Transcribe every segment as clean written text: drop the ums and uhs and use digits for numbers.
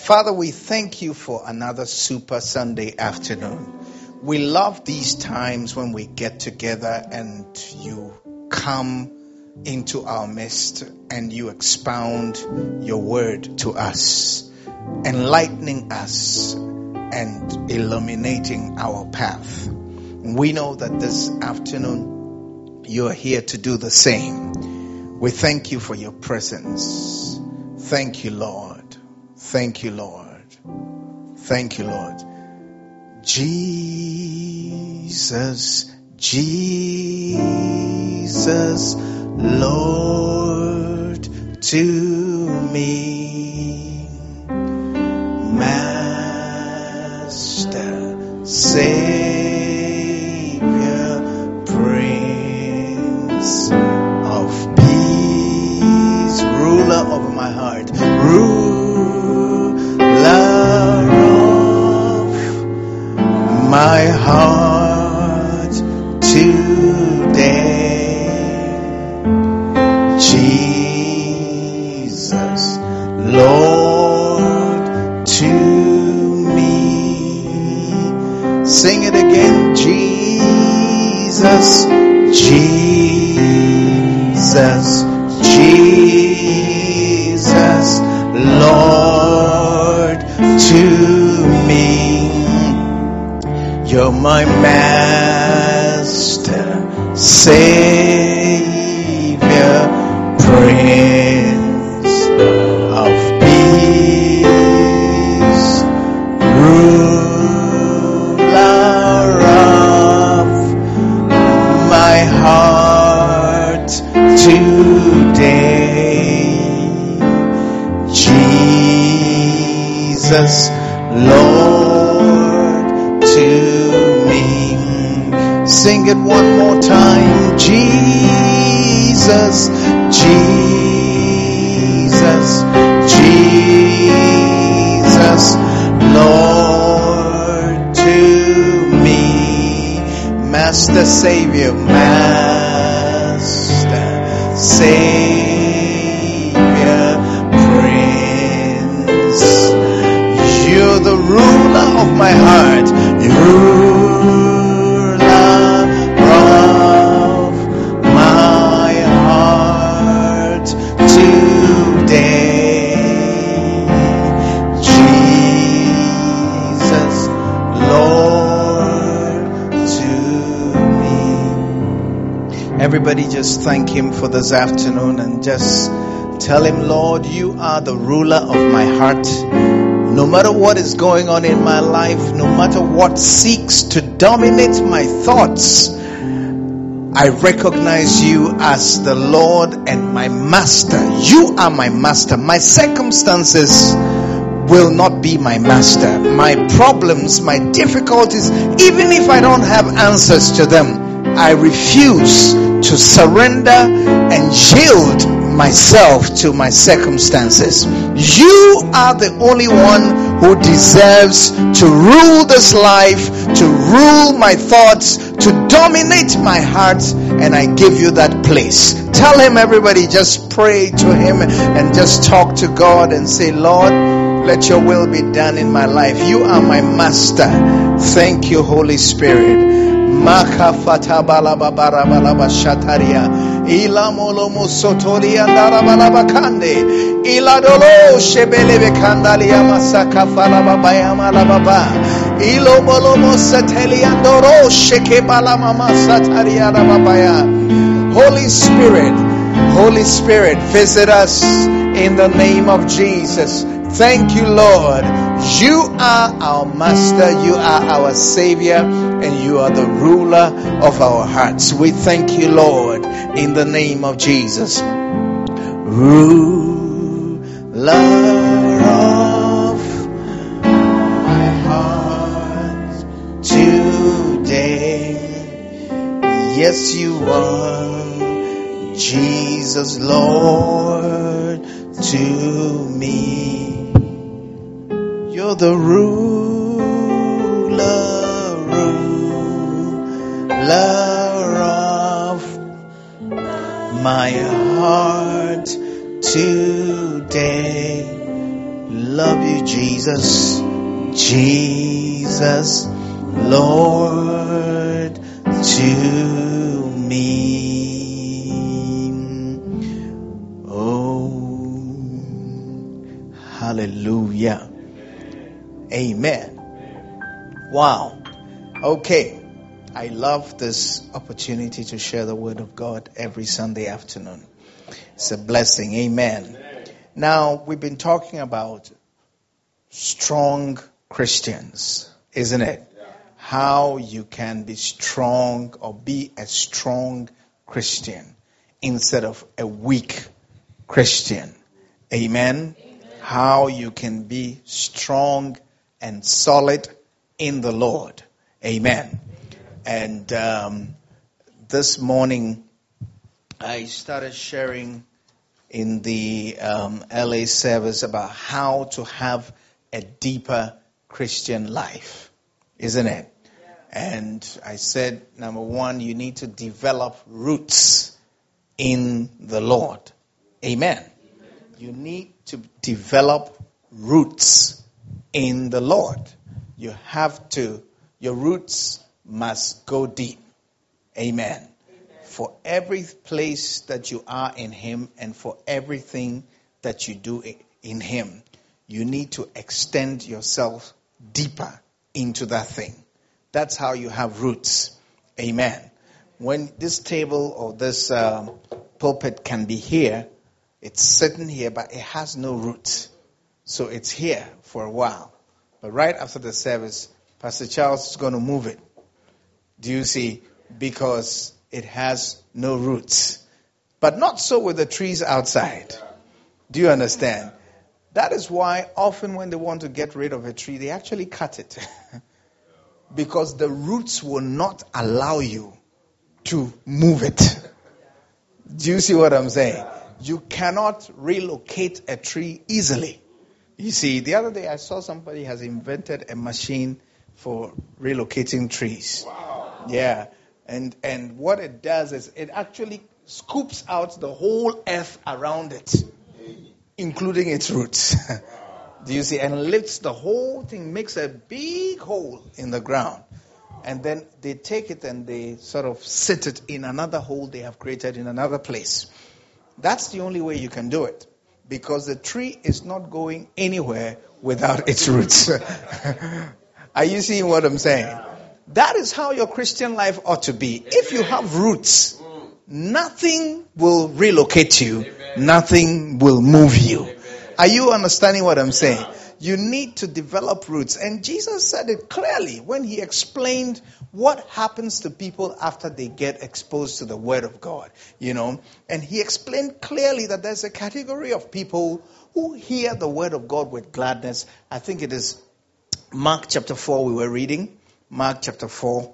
Father, we thank you for another super Sunday afternoon. We love these times when we get together and you come into our midst and you expound your word to us, enlightening us and illuminating our path. We know that this afternoon you are here to do the same. We thank you for your presence. Thank you, Lord. Thank you, Lord. Thank you, Lord. Jesus, Jesus, Lord, to me, Master, Savior, Prince of Peace, ruler over my heart, my heart today, Jesus, Lord, to me. Sing it again, Jesus, Jesus, Jesus, Lord, to me. You're my Master, Savior, Prince of Peace, ruler of my heart today, Jesus, Lord, to sing it one more time. Jesus, Jesus, Jesus, Lord, to me. Master, Savior, Master, Savior, Prince. You're the ruler of my heart. Everybody just thank him for this afternoon and just tell him, Lord, you are the ruler of my heart. No matter what is going on in my life, no matter what seeks to dominate my thoughts, I recognize you as the Lord and my master. You are my master. My circumstances will not be my master. My problems, my difficulties, even if I don't have answers to them, I refuse to surrender and yield myself to my circumstances. You are the only one who deserves to rule this life, to rule my thoughts, to dominate my heart, and I give you that place. Tell him, everybody, just pray to him and just talk to God and say, Lord, let your will be done in my life. You are my master. Thank you, Holy Spirit. Maka fatabala babara balaba shataria ila molomo sotoria darabalaba kande ila dolo shebelebe kandalia masaka falaba bayama lababa ilo molomo satelia doro shekebala mama sataria lababaya. Holy Spirit, visit us in the name of Jesus. Thank you, Lord. You are our master, you are our savior, and you are the ruler of our hearts. We thank you, Lord, in the name of Jesus. Ruler of my heart today. Yes, you are. Jesus, Lord, to me. You're the ruler of my heart today. love you, Jesus. Jesus, Lord, to me. Oh, hallelujah. Amen. Wow. Okay. I love this opportunity to share the word of God every Sunday afternoon. It's a blessing. Amen. Now, we've been talking about strong Christians, isn't it? How you can be strong or be a strong Christian instead of a weak Christian. Amen. How you can be strong and solid in the Lord. Amen. And this morning, I started sharing in the LA service about how to have a deeper Christian life, isn't it? Yeah. And I said, number one, you need to develop roots in the Lord. Amen. You need to develop roots in the Lord. You have to, your roots must go deep. Amen. For every place that you are in Him and for everything that you do in Him, you need to extend yourself deeper into that thing. That's how you have roots. Amen. When this table or this pulpit can be here, it's sitting here, but it has no roots. So it's here for a while. But right after the service, Pastor Charles is going to move it. Do you see? Because it has no roots. But not so with the trees outside. Do you understand? That is why often when they want to get rid of a tree, they actually cut it. Because the roots will not allow you to move it. Do you see what I'm saying? You cannot relocate a tree easily. You see, the other day I saw somebody has invented a machine for relocating trees. Wow. Yeah. And what it does is it actually scoops out the whole earth around it, including its roots. Do you see? And lifts the whole thing, makes a big hole in the ground. And then they take it and they sort of sit it in another hole they have created in another place. That's the only way you can do it. Because the tree is not going anywhere without its roots. Are you seeing what I'm saying? That is how your Christian life ought to be. If you have roots, nothing will relocate you. Nothing will move you. Are you understanding what I'm saying? You need to develop roots. And Jesus said it clearly when He explained what happens to people after they get exposed to the Word of God. You know, and He explained clearly that there's a category of people who hear the Word of God with gladness. I think it is Mark chapter 4 we were reading. Mark chapter 4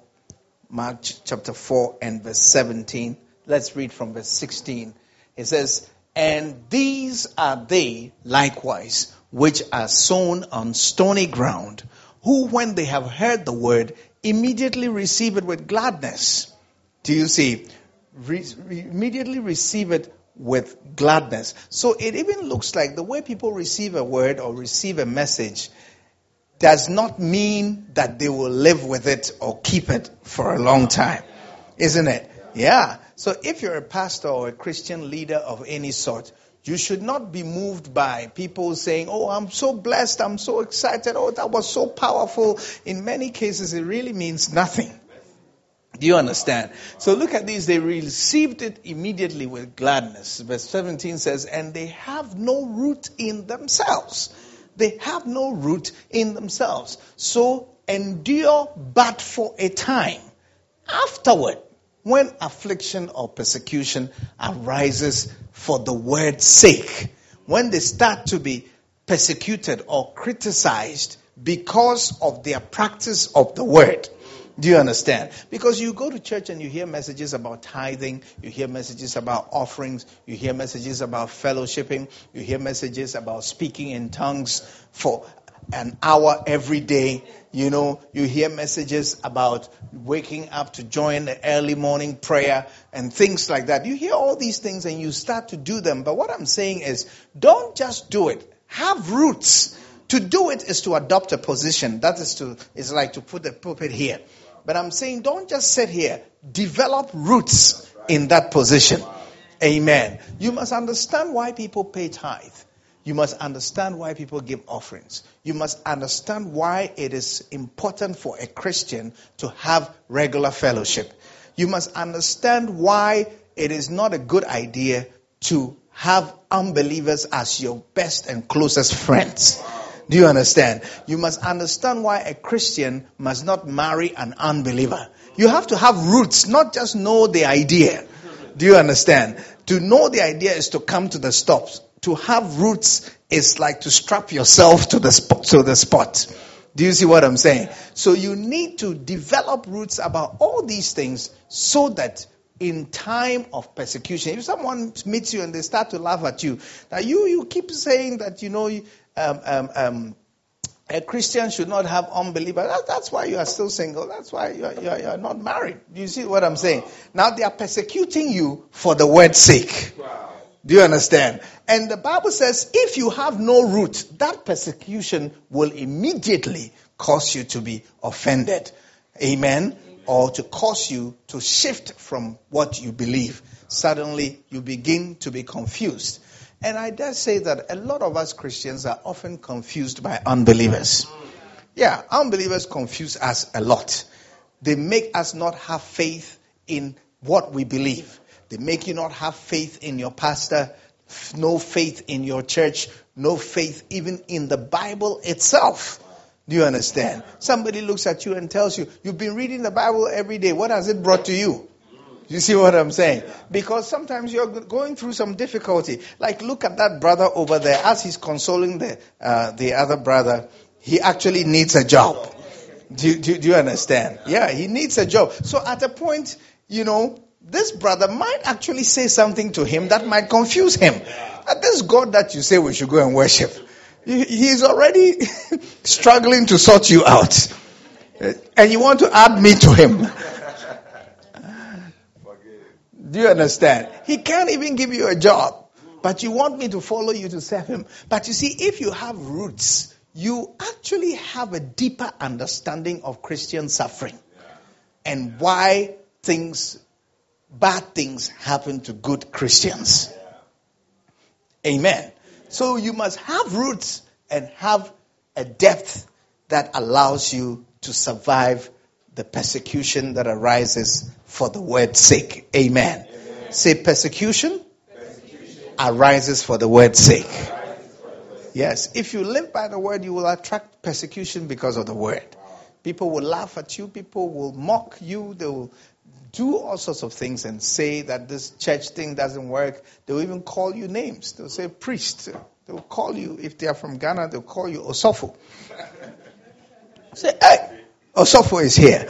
and verse 17. Let's read from verse 16. It says, "And these are they likewise, which are sown on stony ground, who when they have heard the word, immediately receive it with gladness." Do you see? Immediately receive it with gladness. So it even looks like the way people receive a word or receive a message does not mean that they will live with it or keep it for a long time. Isn't it? Yeah. So if you're a pastor or a Christian leader of any sort, you should not be moved by people saying, "Oh, I'm so blessed, I'm so excited, oh, that was so powerful." In many cases, it really means nothing. Do you understand? So look at these. They received it immediately with gladness. Verse 17 says, "And they have no root in themselves." They have no root in themselves. So endure but for a time. Afterward, when affliction or persecution arises for the word's sake, when they start to be persecuted or criticized because of their practice of the word. Do you understand? Because you go to church and you hear messages about tithing, you hear messages about offerings, you hear messages about fellowshipping, you hear messages about speaking in tongues for an hour every day. You know, you hear messages about waking up to join the early morning prayer and things like that. You hear all these things and you start to do them. But what I'm saying is, don't just do it. Have roots. To do it is to adopt a position. That is like to put the pulpit here. But I'm saying don't just sit here. Develop roots in that position. Amen. You must understand why people pay tithe. You must understand why people give offerings. You must understand why it is important for a Christian to have regular fellowship. You must understand why it is not a good idea to have unbelievers as your best and closest friends. Do you understand? You must understand why a Christian must not marry an unbeliever. You have to have roots, not just know the idea. Do you understand? To know the idea is to come to the stops. To have roots is like to strap yourself to the spot. Do you see what I'm saying? So you need to develop roots about all these things so that in time of persecution, if someone meets you and they start to laugh at you, now you keep saying that, a Christian should not have unbelievers. That's why you are still single. That's why you're not married. Do you see what I'm saying? Now they are persecuting you for the word's sake. Wow. Do you understand? And the Bible says if you have no root, that persecution will immediately cause you to be offended. Amen? Or to cause you to shift from what you believe. Suddenly you begin to be confused. And I dare say that a lot of us Christians are often confused by unbelievers. Yeah, unbelievers confuse us a lot. They make us not have faith in what we believe. They make you not have faith in your pastor, no faith in your church, no faith even in the Bible itself. Do you understand? Somebody looks at you and tells you, you've been reading the Bible every day. What has it brought to you? You see what I'm saying? Because sometimes you're going through some difficulty. Like look at that brother over there. As he's consoling the other brother, he actually needs a job. Do you understand? Yeah, he needs a job. So at a point, this brother might actually say something to him that might confuse him. This God that you say we should go and worship, he's already struggling to sort you out. And you want to add me to him. Do you understand? He can't even give you a job. But you want me to follow you to serve him. But you see, if you have roots, you actually have a deeper understanding of Christian suffering. And why bad things happen to good Christians. Amen. So you must have roots and have a depth that allows you to survive the persecution that arises for the word's sake. Amen. Amen. Say persecution arises for the word's sake. Yes. If you live by the word, you will attract persecution because of the word. People will laugh at you. People will mock you. They will do all sorts of things and say that this church thing doesn't work. They will even call you names. They'll say priest. They will call you, if they are from Ghana, they'll call you Osofo. Say, hey, Osofo is here.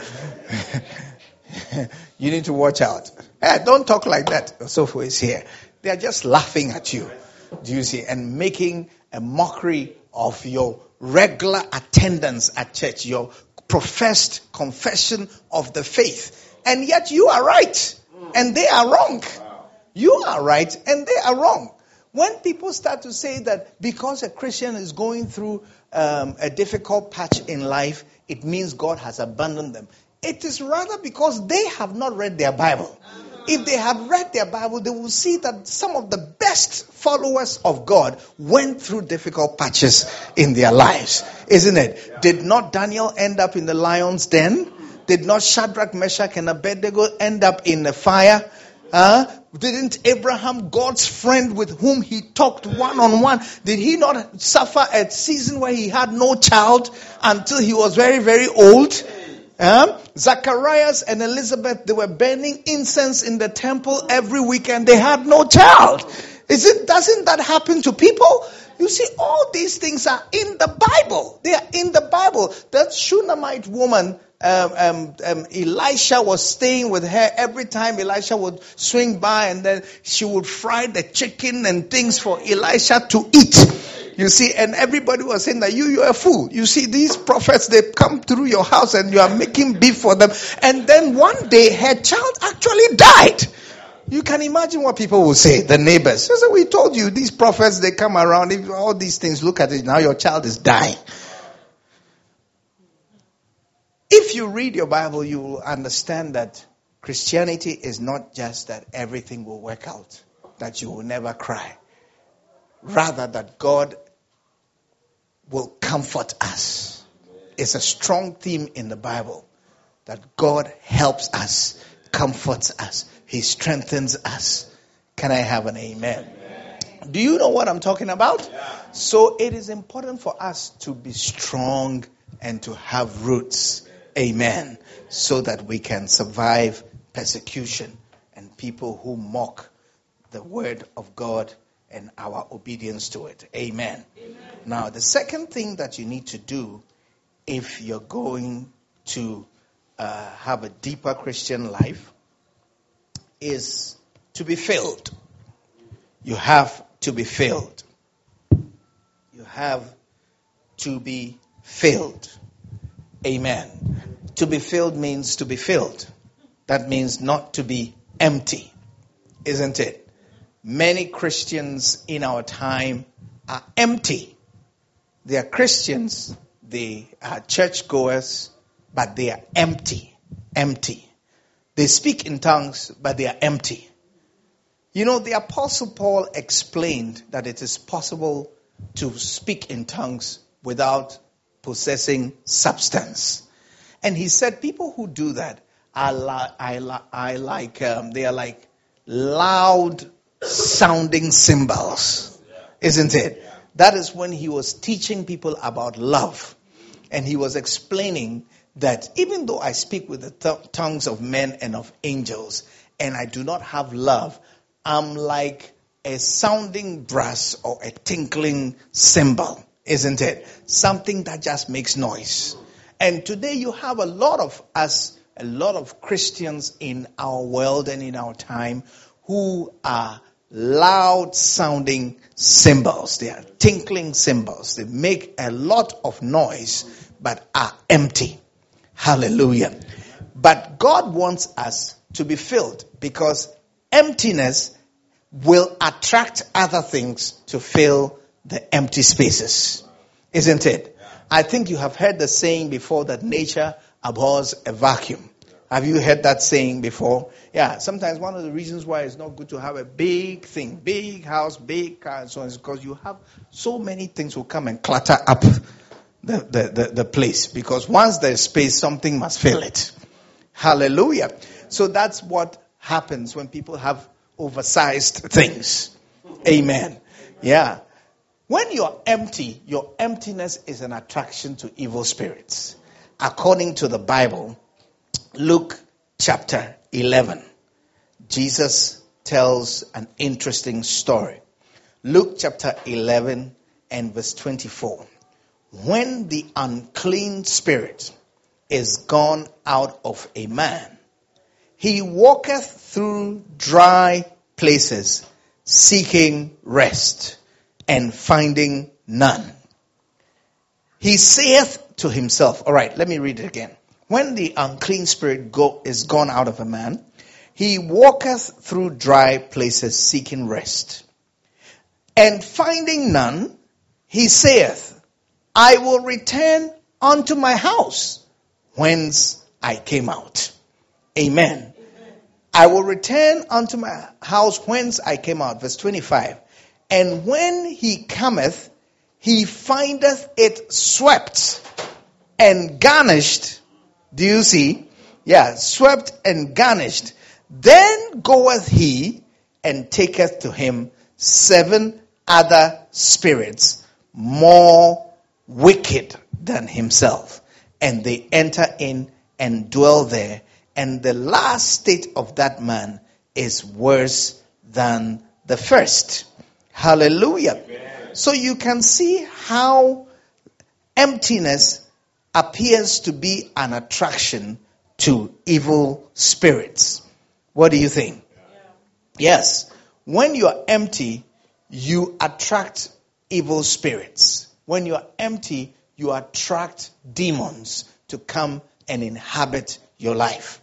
You need to watch out. Hey, don't talk like that. Osofo is here. They are just laughing at you. Do you see? And making a mockery of your regular attendance at church, your professed confession of the faith. And yet you are right and they are wrong. You are right and they are wrong. When people start to say that because a Christian is going through a difficult patch in life, it means God has abandoned them. It is rather because they have not read their Bible. If they had read their Bible, they will see that some of the best followers of God went through difficult patches in their lives. Isn't it? Did not Daniel end up in the lion's den? Did not Shadrach, Meshach, and Abednego end up in the fire? Didn't Abraham, God's friend with whom he talked one-on-one, did he not suffer a season where he had no child until he was very, very old? Zacharias and Elizabeth, they were burning incense in the temple every weekend. They had no child. Doesn't that happen to people? You see, all these things are in the Bible. They are in the Bible. That Shunammite woman, Elisha was staying with her every time Elisha would swing by, and then she would fry the chicken and things for Elisha to eat. You see, and everybody was saying that you're a fool. You see, these prophets, they come through your house and you are making beef for them. And then one day her child actually died. You can imagine what people will say, the neighbors. So we told you, these prophets, they come around, if all these things, look at it, now your child is dying. If you read your Bible, you will understand that Christianity is not just that everything will work out, that you will never cry. Rather, that God will comfort us. It's a strong theme in the Bible, that God helps us, comforts us, He strengthens us. Can I have an amen? Do you know what I'm talking about? Yeah. So it is important for us to be strong and to have roots. Amen. So that we can survive persecution and people who mock the word of God and our obedience to it. Amen. Amen. Now, the second thing that you need to do if you're going to have a deeper Christian life is to be filled. You have to be filled. You have to be filled. Amen. To be filled means to be filled. That means not to be empty, isn't it? Many Christians in our time are empty. They are Christians, they are churchgoers, but they are empty. Empty. They speak in tongues, but they are empty. You know, the Apostle Paul explained that it is possible to speak in tongues without possessing substance. And he said people who do that are they are like loud sounding cymbals, isn't it? That is when he was teaching people about love. And he was explaining that even though I speak with the tongues of men and of angels, and I do not have love, I'm like a sounding brass or a tinkling cymbal, isn't it? Something that just makes noise. And today you have a lot of Christians in our world and in our time who are loud sounding cymbals. They are tinkling cymbals. They make a lot of noise, but are empty. Hallelujah. But God wants us to be filled, because emptiness will attract other things to fill the empty spaces. Isn't it? I think you have heard the saying before that nature abhors a vacuum. Have you heard that saying before? Yeah, sometimes one of the reasons why it's not good to have a big thing, big house, big car, and so on, is because you have so many things will come and clutter up the place. Because once there's space, something must fill it. Hallelujah. So that's what happens when people have oversized things. Amen. Yeah. When you're empty, your emptiness is an attraction to evil spirits. According to the Bible, Luke chapter 11, Jesus tells an interesting story. Luke chapter 11 and verse 24. When the unclean spirit is gone out of a man, he walketh through dry places, seeking rest, and finding none. He saith to himself, all right, let me read it again. When the unclean spirit is gone out of a man, he walketh through dry places, seeking rest. And finding none, he saith, I will return unto my house, whence I came out. Amen. I will return unto my house whence I came out. Verse 25. And when he cometh, he findeth it swept and garnished. Do you see? Yeah, swept and garnished. Then goeth he and taketh to him 7 other spirits more wicked than himself. And they enter in and dwell there. And the last state of that man is worse than the first. Hallelujah. Amen. So you can see how emptiness appears to be an attraction to evil spirits. What do you think? Yeah. Yes. When you are empty, you attract evil spirits. When you are empty, you attract demons to come and inhabit your life.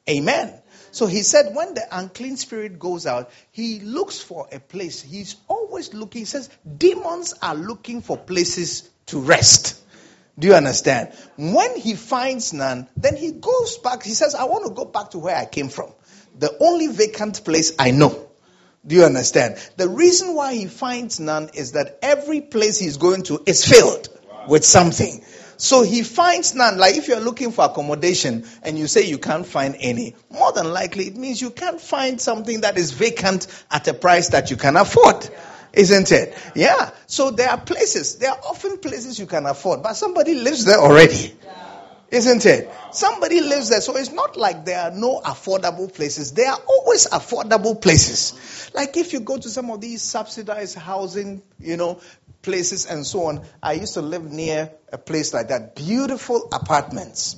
Amen. So he said when the unclean spirit goes out, he looks for a place. He's always looking. He says demons are looking for places to rest. Do you understand? When he finds none, then he goes back. He says, I want to go back to where I came from. The only vacant place I know. Do you understand? The reason why he finds none is that every place he's going to is filled with something. So he finds none. Like if you're looking for accommodation and you say you can't find any, more than likely it means you can't find something that is vacant at a price that you can afford. Isn't it? Yeah. So there are often places you can afford, but somebody lives there already. Isn't it? Somebody lives there. So it's not like there are no affordable places. There are always affordable places. Like if you go to some of these subsidized housing, places and so on. I used to live near a place like that. Beautiful apartments.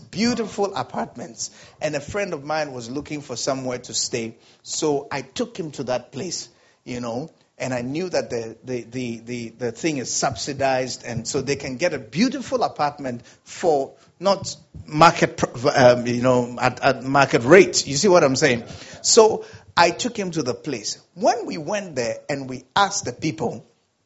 And a friend of mine was looking for somewhere to stay. So I took him to that place, and I knew that the thing is subsidized, and so they can get a beautiful apartment for not market, at market rate. You see what I'm saying? So I took him to the place. When we went there and we asked the people,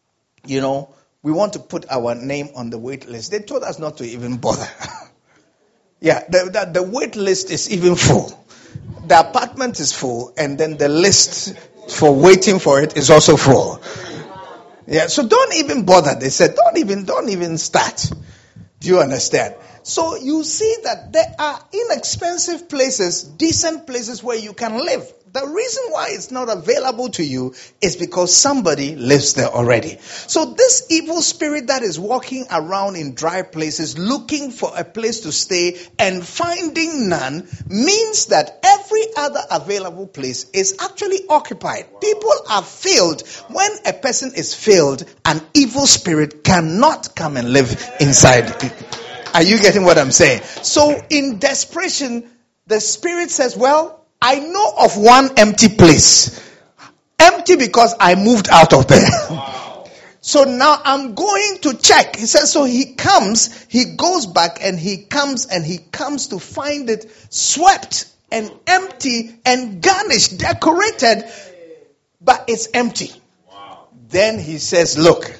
we want to put our name on the wait list, they told us not to even bother. Yeah, the wait list is even full. The apartment is full, and then the list for waiting for it is also full. Yeah, so don't even bother. They said, don't even start. Do you understand? So you see that there are inexpensive places, decent places where you can live. The reason why it's not available to you is because somebody lives there already. So this evil spirit that is walking around in dry places looking for a place to stay and finding none means that every other available place is actually occupied. People are filled. When a person is filled, an evil spirit cannot come and live inside. Are you getting what I'm saying? So in desperation, the spirit says, well, I know of one empty place. Empty because I moved out of there. So now I'm going to check. He says, so he goes back and he comes to find it swept and empty and garnished, decorated, but it's empty. Then he says, look,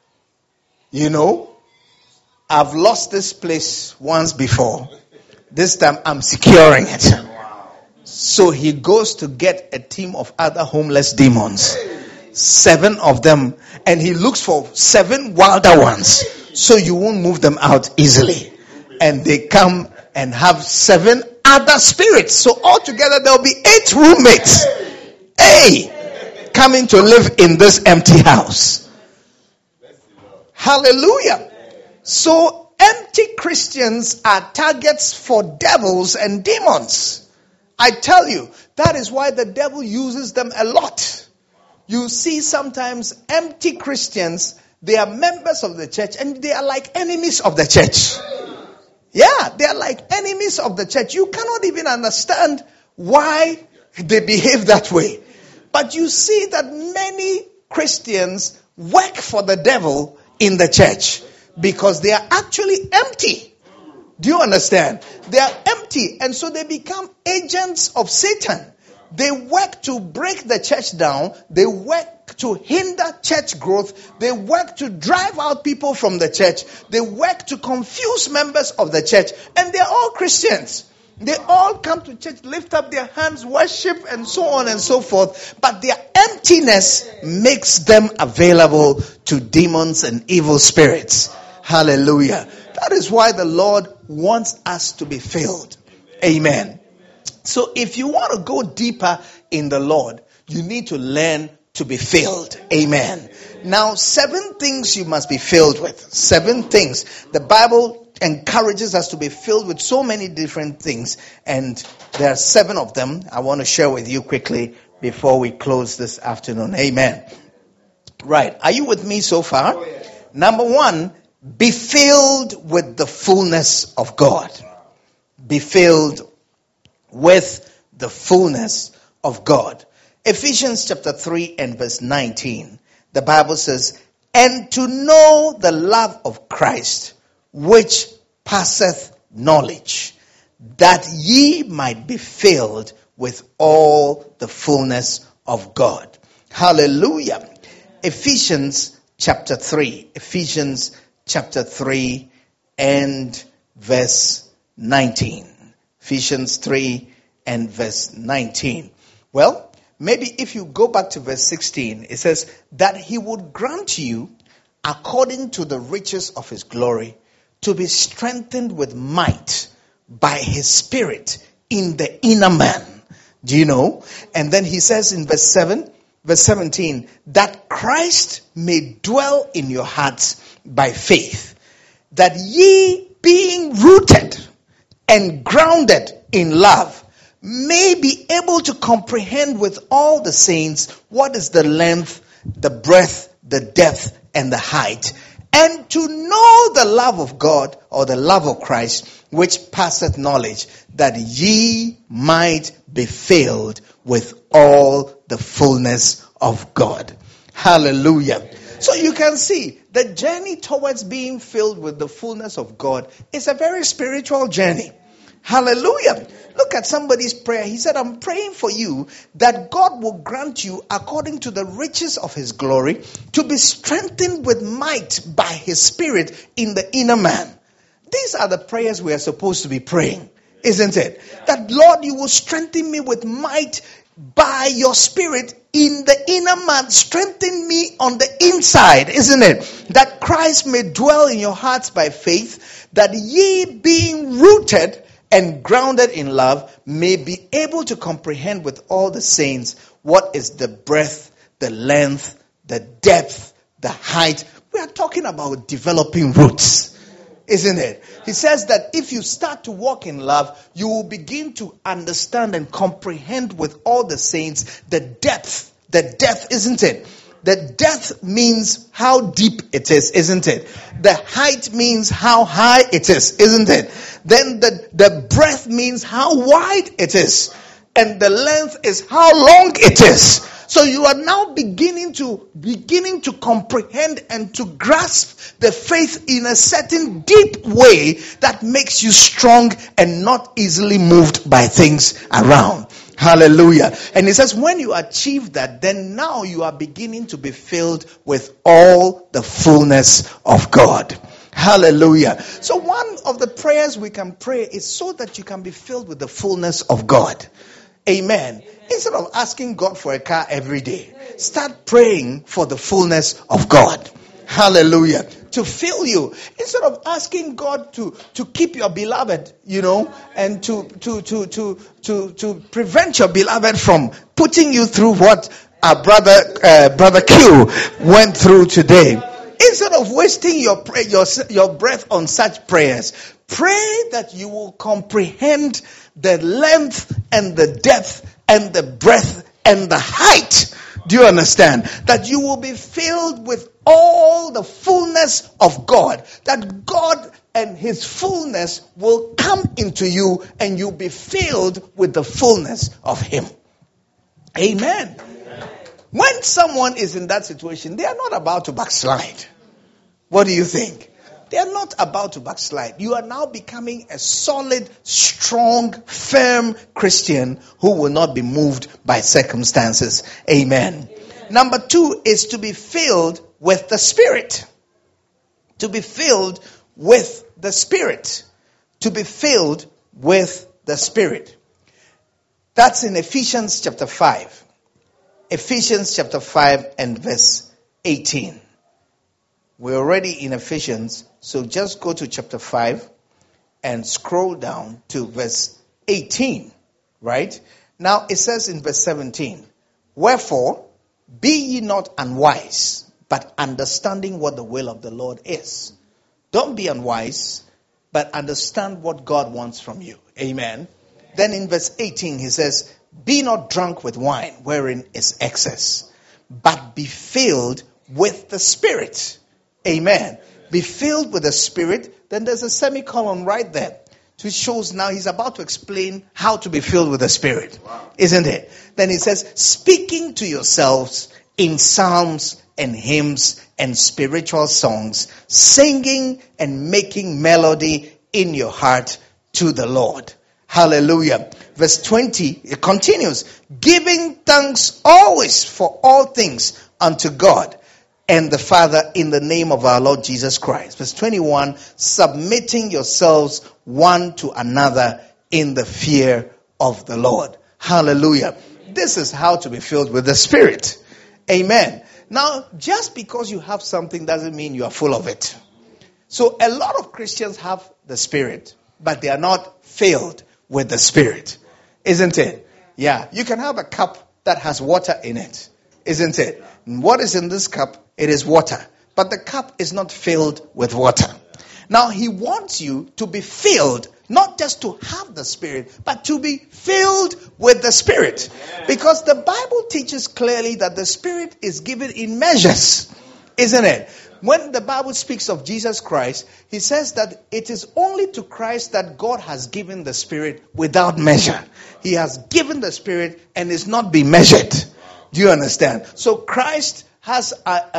I've lost this place once before. This time I'm securing it. So he goes to get a team of other homeless demons. 7 of them. And he looks for 7 wilder ones. So you won't move them out easily. And they come and have 7 other spirits. So altogether there'll be 8 roommates. Coming to live in this empty house. Hallelujah. So empty Christians are targets for devils and demons. I tell you, that is why the devil uses them a lot. You see sometimes empty Christians, they are members of the church and they are like enemies of the church. Yeah, they are like enemies of the church. You cannot even understand why they behave that way. But you see that many Christians work for the devil in the church because they are actually empty. Do you understand? They are empty, and so they become agents of Satan. They work to break the church down. They work to hinder church growth. They work to drive out people from the church. They work to confuse members of the church. And they're all Christians. They all come to church, lift up their hands, worship, and so on and so forth. But their emptiness makes them available to demons and evil spirits. Hallelujah. That is why the Lord wants us to be filled. Amen. So if you want to go deeper in the Lord, you need to learn to be filled. Amen. Now, 7 things you must be filled with. 7 things. The Bible encourages us to be filled with so many different things. And there are 7 of them I want to share with you quickly before we close this afternoon. Amen. Right. Are you with me so far? Oh, yeah. Number 1. Be filled with the fullness of God. Be filled with the fullness of God. Ephesians chapter 3 and verse 19. The Bible says, and to know the love of Christ, which passeth knowledge, that ye might be filled with all the fullness of God. Hallelujah. Ephesians chapter 3. Ephesians chapter 3 and verse 19. Ephesians 3 and verse 19. Well, maybe if you go back to verse 16, it says that he would grant you, according to the riches of his glory, to be strengthened with might by his Spirit in the inner man. Do you know? And then he says in verse 17, that Christ may dwell in your hearts by faith, that ye being rooted and grounded in love, may be able to comprehend with all the saints what is the length, the breadth, the depth, and the height, and to know the love of God, or the love of Christ, which passeth knowledge, that ye might be filled with all the fullness of God. Hallelujah. So you can see the journey towards being filled with the fullness of God is a very spiritual journey. Hallelujah. Look at somebody's prayer. He said, I'm praying for you that God will grant you, according to the riches of his glory, to be strengthened with might by his Spirit in the inner man. These are the prayers we are supposed to be praying, isn't it? That, Lord, you will strengthen me with might by your Spirit in the inner man. Strengthen me on the inside, isn't it? That Christ may dwell in your hearts by faith, that ye being rooted and grounded in love may be able to comprehend with all the saints what is the breadth, the length, the depth, the height. We are talking about developing roots, isn't it? He says that if you start to walk in love, you will begin to understand and comprehend with all the saints the depth, isn't it? The depth means how deep it is, isn't it? The height means how high it is, isn't it? Then the breadth means how wide it is. And the length is how long it is. So you are now beginning to comprehend and to grasp the faith in a certain deep way that makes you strong and not easily moved by things around. Hallelujah. And it says when you achieve that, then now you are beginning to be filled with all the fullness of God. Hallelujah. So one of the prayers we can pray is so that you can be filled with the fullness of God. Amen. Instead of asking God for a car every day, start praying for the fullness of God. Hallelujah. To fill you. Instead of asking God to keep your beloved, and to prevent your beloved from putting you through what our brother Q went through today. Instead of wasting your breath on such prayers, pray that you will comprehend the length and the depth and the breadth and the height. Do you understand? That you will be filled with all the fullness of God. That God and his fullness will come into you and you'll be filled with the fullness of him. Amen. When someone is in that situation, they are not about to backslide. What do you think? They are not about to backslide. You are now becoming a solid, strong, firm Christian who will not be moved by circumstances. Amen. Number 2 is to be filled with the Spirit. To be filled with the Spirit. To be filled with the Spirit. That's in Ephesians chapter 5. Ephesians chapter 5 and verse 18. We're already in Ephesians, so just go to chapter 5 and scroll down to verse 18, right? Now it says in verse 17, wherefore, be ye not unwise, but understanding what the will of the Lord is. Don't be unwise, but understand what God wants from you. Amen. Then in verse 18 he says, be not drunk with wine, wherein is excess, but be filled with the Spirit. Amen. Be filled with the Spirit. Then there's a semicolon right there. Which shows now he's about to explain how to be filled with the Spirit. Wow. Isn't it? Then he says, speaking to yourselves in psalms and hymns and spiritual songs, singing and making melody in your heart to the Lord. Hallelujah. Verse 20, it continues. Giving thanks always for all things unto God and the Father in the name of our Lord Jesus Christ. Verse 21, submitting yourselves one to another in the fear of the Lord. Hallelujah. This is how to be filled with the Spirit. Amen. Now, just because you have something doesn't mean you are full of it. So a lot of Christians have the Spirit, but they are not filled with the Spirit. Isn't it? Yeah. You can have a cup that has water in it. Isn't it? And what is in this cup? It is water. But the cup is not filled with water. Now, he wants you to be filled, not just to have the Spirit, but to be filled with the Spirit. Because the Bible teaches clearly that the Spirit is given in measures. Isn't it? When the Bible speaks of Jesus Christ, he says that it is only to Christ that God has given the Spirit without measure. He has given the Spirit and is not be measured. Do you understand? So Christ has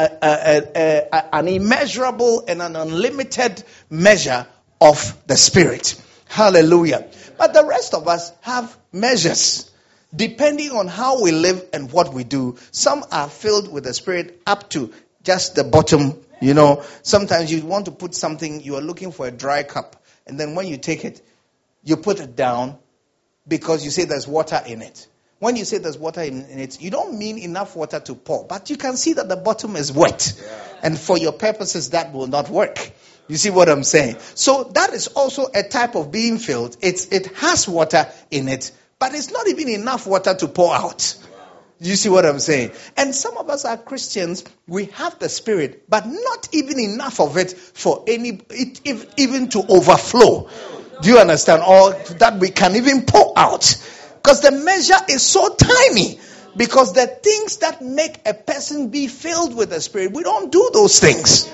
an immeasurable and an unlimited measure of the Spirit. Hallelujah. But the rest of us have measures. Depending on how we live and what we do, some are filled with the Spirit up to just the bottom. You know, sometimes you want to put something, you are looking for a dry cup. And then when you take it, you put it down because you say there's water in it. When you say there's water in it, you don't mean enough water to pour. But you can see that the bottom is wet. And for your purposes, that will not work. You see what I'm saying? So that is also a type of being filled. It has water in it, but it's not even enough water to pour out. You see what I'm saying? And some of us are Christians, we have the Spirit, but not even enough of it for even to overflow. Do you understand? Or that we can even pour out. Because the measure is so tiny. Because the things that make a person be filled with the Spirit, we don't do those things.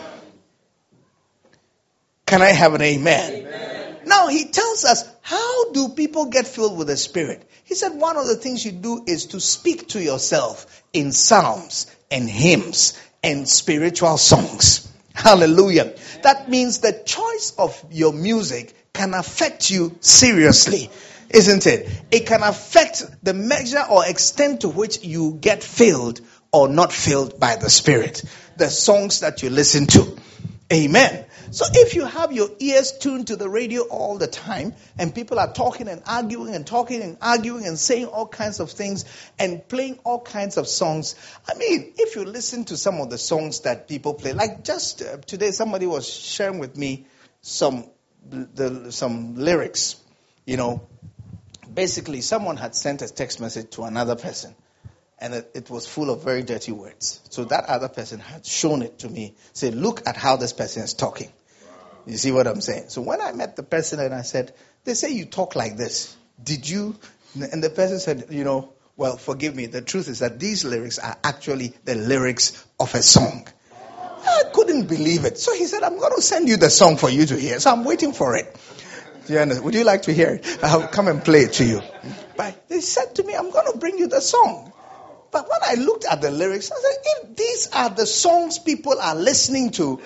Can I have an amen? Amen. Now he tells us, how do people get filled with the Spirit? He said one of the things you do is to speak to yourself in psalms and hymns and spiritual songs. Hallelujah. That means the choice of your music can affect you seriously, isn't it? It can affect the measure or extent to which you get filled or not filled by the Spirit. The songs that you listen to. Amen. So if you have your ears tuned to the radio all the time and people are talking and arguing and saying all kinds of things and playing all kinds of songs. I mean, if you listen to some of the songs that people play, like just today somebody was sharing with me some lyrics. You know, basically someone had sent a text message to another person. And it was full of very dirty words. So that other person had shown it to me. Said, look at how this person is talking. You see what I'm saying? So when I met the person and I said, they say you talk like this. Did you? And the person said, well, forgive me. The truth is that these lyrics are actually the lyrics of a song. I couldn't believe it. So he said, I'm going to send you the song for you to hear. So I'm waiting for it. Do you understand? Would you like to hear it? I'll come and play it to you. But they said to me, I'm going to bring you the song. But when I looked at the lyrics, I said, if these are the songs people are listening to,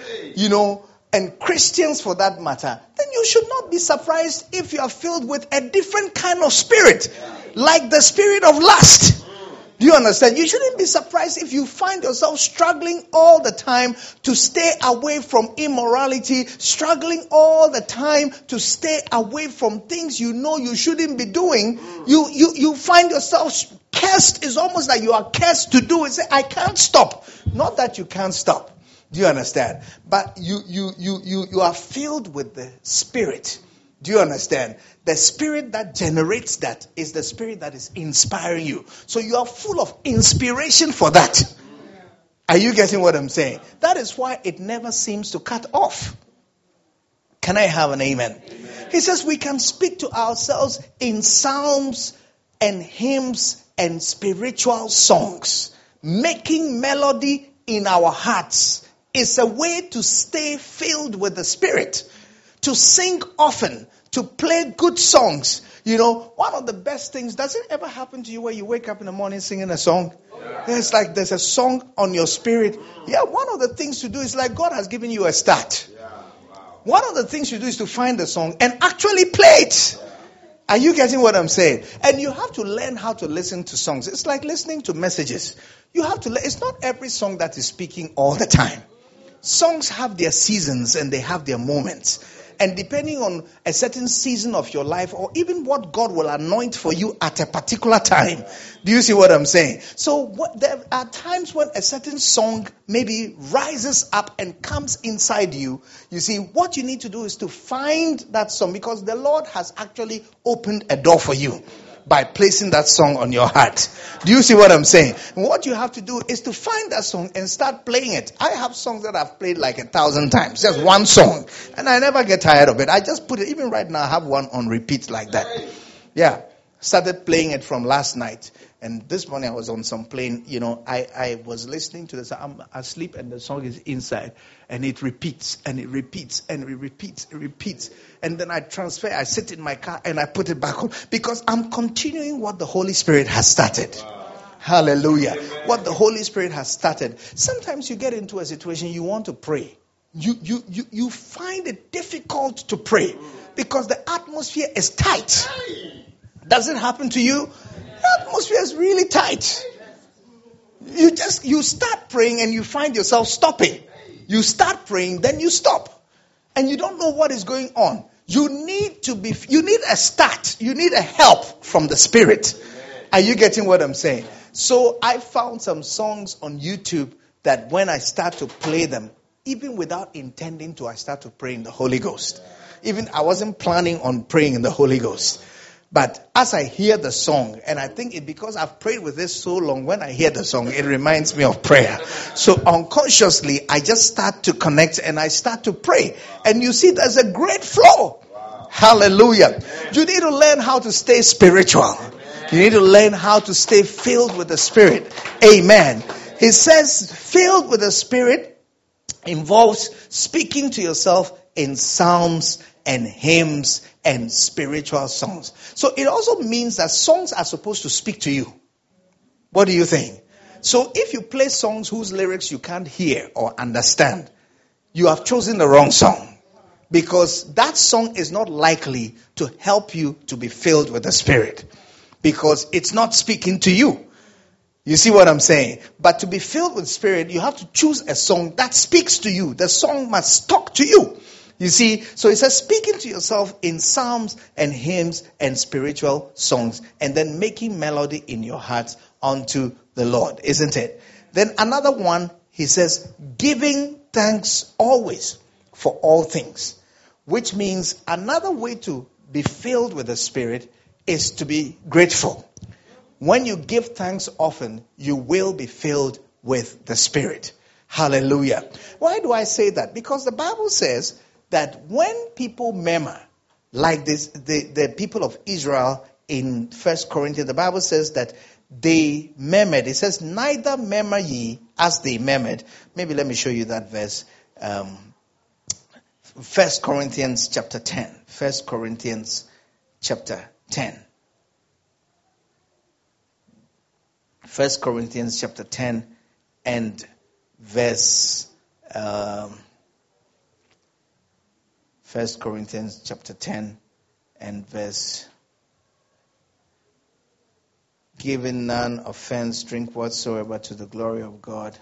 and Christians for that matter, then you should not be surprised if you are filled with a different kind of spirit, like the spirit of lust. Do you understand? You shouldn't be surprised if you find yourself struggling all the time to stay away from immorality, struggling all the time to stay away from things you shouldn't be doing. You find yourself cursed. It's almost like you are cursed to do it. Say, I can't stop. Not that you can't stop. Do you understand? But you are filled with the Spirit. Do you understand? The Spirit that generates that is the Spirit that is inspiring you. So you are full of inspiration for that. Are you getting what I'm saying? That is why it never seems to cut off. Can I have an amen? Amen. He says we can speak to ourselves in psalms and hymns and spiritual songs. Making melody in our hearts is a way to stay filled with the Spirit. To sing often, to play good songs. One of the best things, does it ever happen to you where you wake up in the morning singing a song? Yeah. It's like there's a song on your spirit. Yeah, one of the things to do is like God has given you a start. Yeah. Wow. One of the things you do is to find the song and actually play it. Are you getting what I'm saying? And you have to learn how to listen to songs. It's like listening to messages. You have to. It's not every song that is speaking all the time. Songs have their seasons and they have their moments. And depending on a certain season of your life, or even what God will anoint for you at a particular time. Do you see what I'm saying? So there are times when a certain song maybe rises up and comes inside you. You see, what you need to do is to find that song, because the Lord has actually opened a door for you by placing that song on your heart. Do you see what I'm saying? And what you have to do is to find that song and start playing it. I have songs that I've played like 1,000 times. Just one song. And I never get tired of it. I just put it, even right now, I have one on repeat like that. Yeah. Started playing it from last night. And this morning I was on some plane, I was listening to this. I'm asleep and the song is inside. And it repeats and it repeats and it repeats, it repeats. And then I transfer, I sit in my car and I put it back on. Because I'm continuing what the Holy Spirit has started. Wow. Hallelujah. Amen. What the Holy Spirit has started. Sometimes you get into a situation you want to pray. You find it difficult to pray. Because the atmosphere is tight. Does it happen to you? The atmosphere is really tight. You start praying and you find yourself stopping. You start praying, then you stop. And you don't know what is going on. You need a start. You need a help from the Spirit. Are you getting what I'm saying? So I found some songs on YouTube that when I start to play them, even without intending to, I start to pray in the Holy Ghost. Even I wasn't planning on praying in the Holy Ghost. But as I hear the song, and I think it because I've prayed with this so long, when I hear the song, it reminds me of prayer. So unconsciously, I just start to connect and I start to pray. And you see, there's a great flow. Wow. Hallelujah. You need to learn how to stay spiritual. You need to learn how to stay filled with the Spirit. Amen. He says, filled with the Spirit involves speaking to yourself in psalms and hymns and spiritual songs. So it also means that songs are supposed to speak to you. What do you think? So if you play songs whose lyrics you can't hear or understand, you have chosen the wrong song. Because that song is not likely to help you to be filled with the Spirit. Because it's not speaking to you. You see what I'm saying? But to be filled with Spirit, you have to choose a song that speaks to you. The song must talk to you. You see, so it says speaking to yourself in psalms and hymns and spiritual songs, and then making melody in your hearts unto the Lord, isn't it? Then another one, he says, giving thanks always for all things, which means another way to be filled with the Spirit is to be grateful. When you give thanks often, you will be filled with the Spirit. Hallelujah. Why do I say that? Because the Bible says that when people murmur, like this, the people of Israel in 1 Corinthians, the Bible says that they murmured. It says, neither murmur ye as they murmured. Maybe let me show you that verse. 1 Corinthians chapter 10. 1 Corinthians chapter 10. 1 Corinthians chapter 10 and verse... 1 Corinthians chapter 10 and verse, giving none offense, drink whatsoever to the glory of God.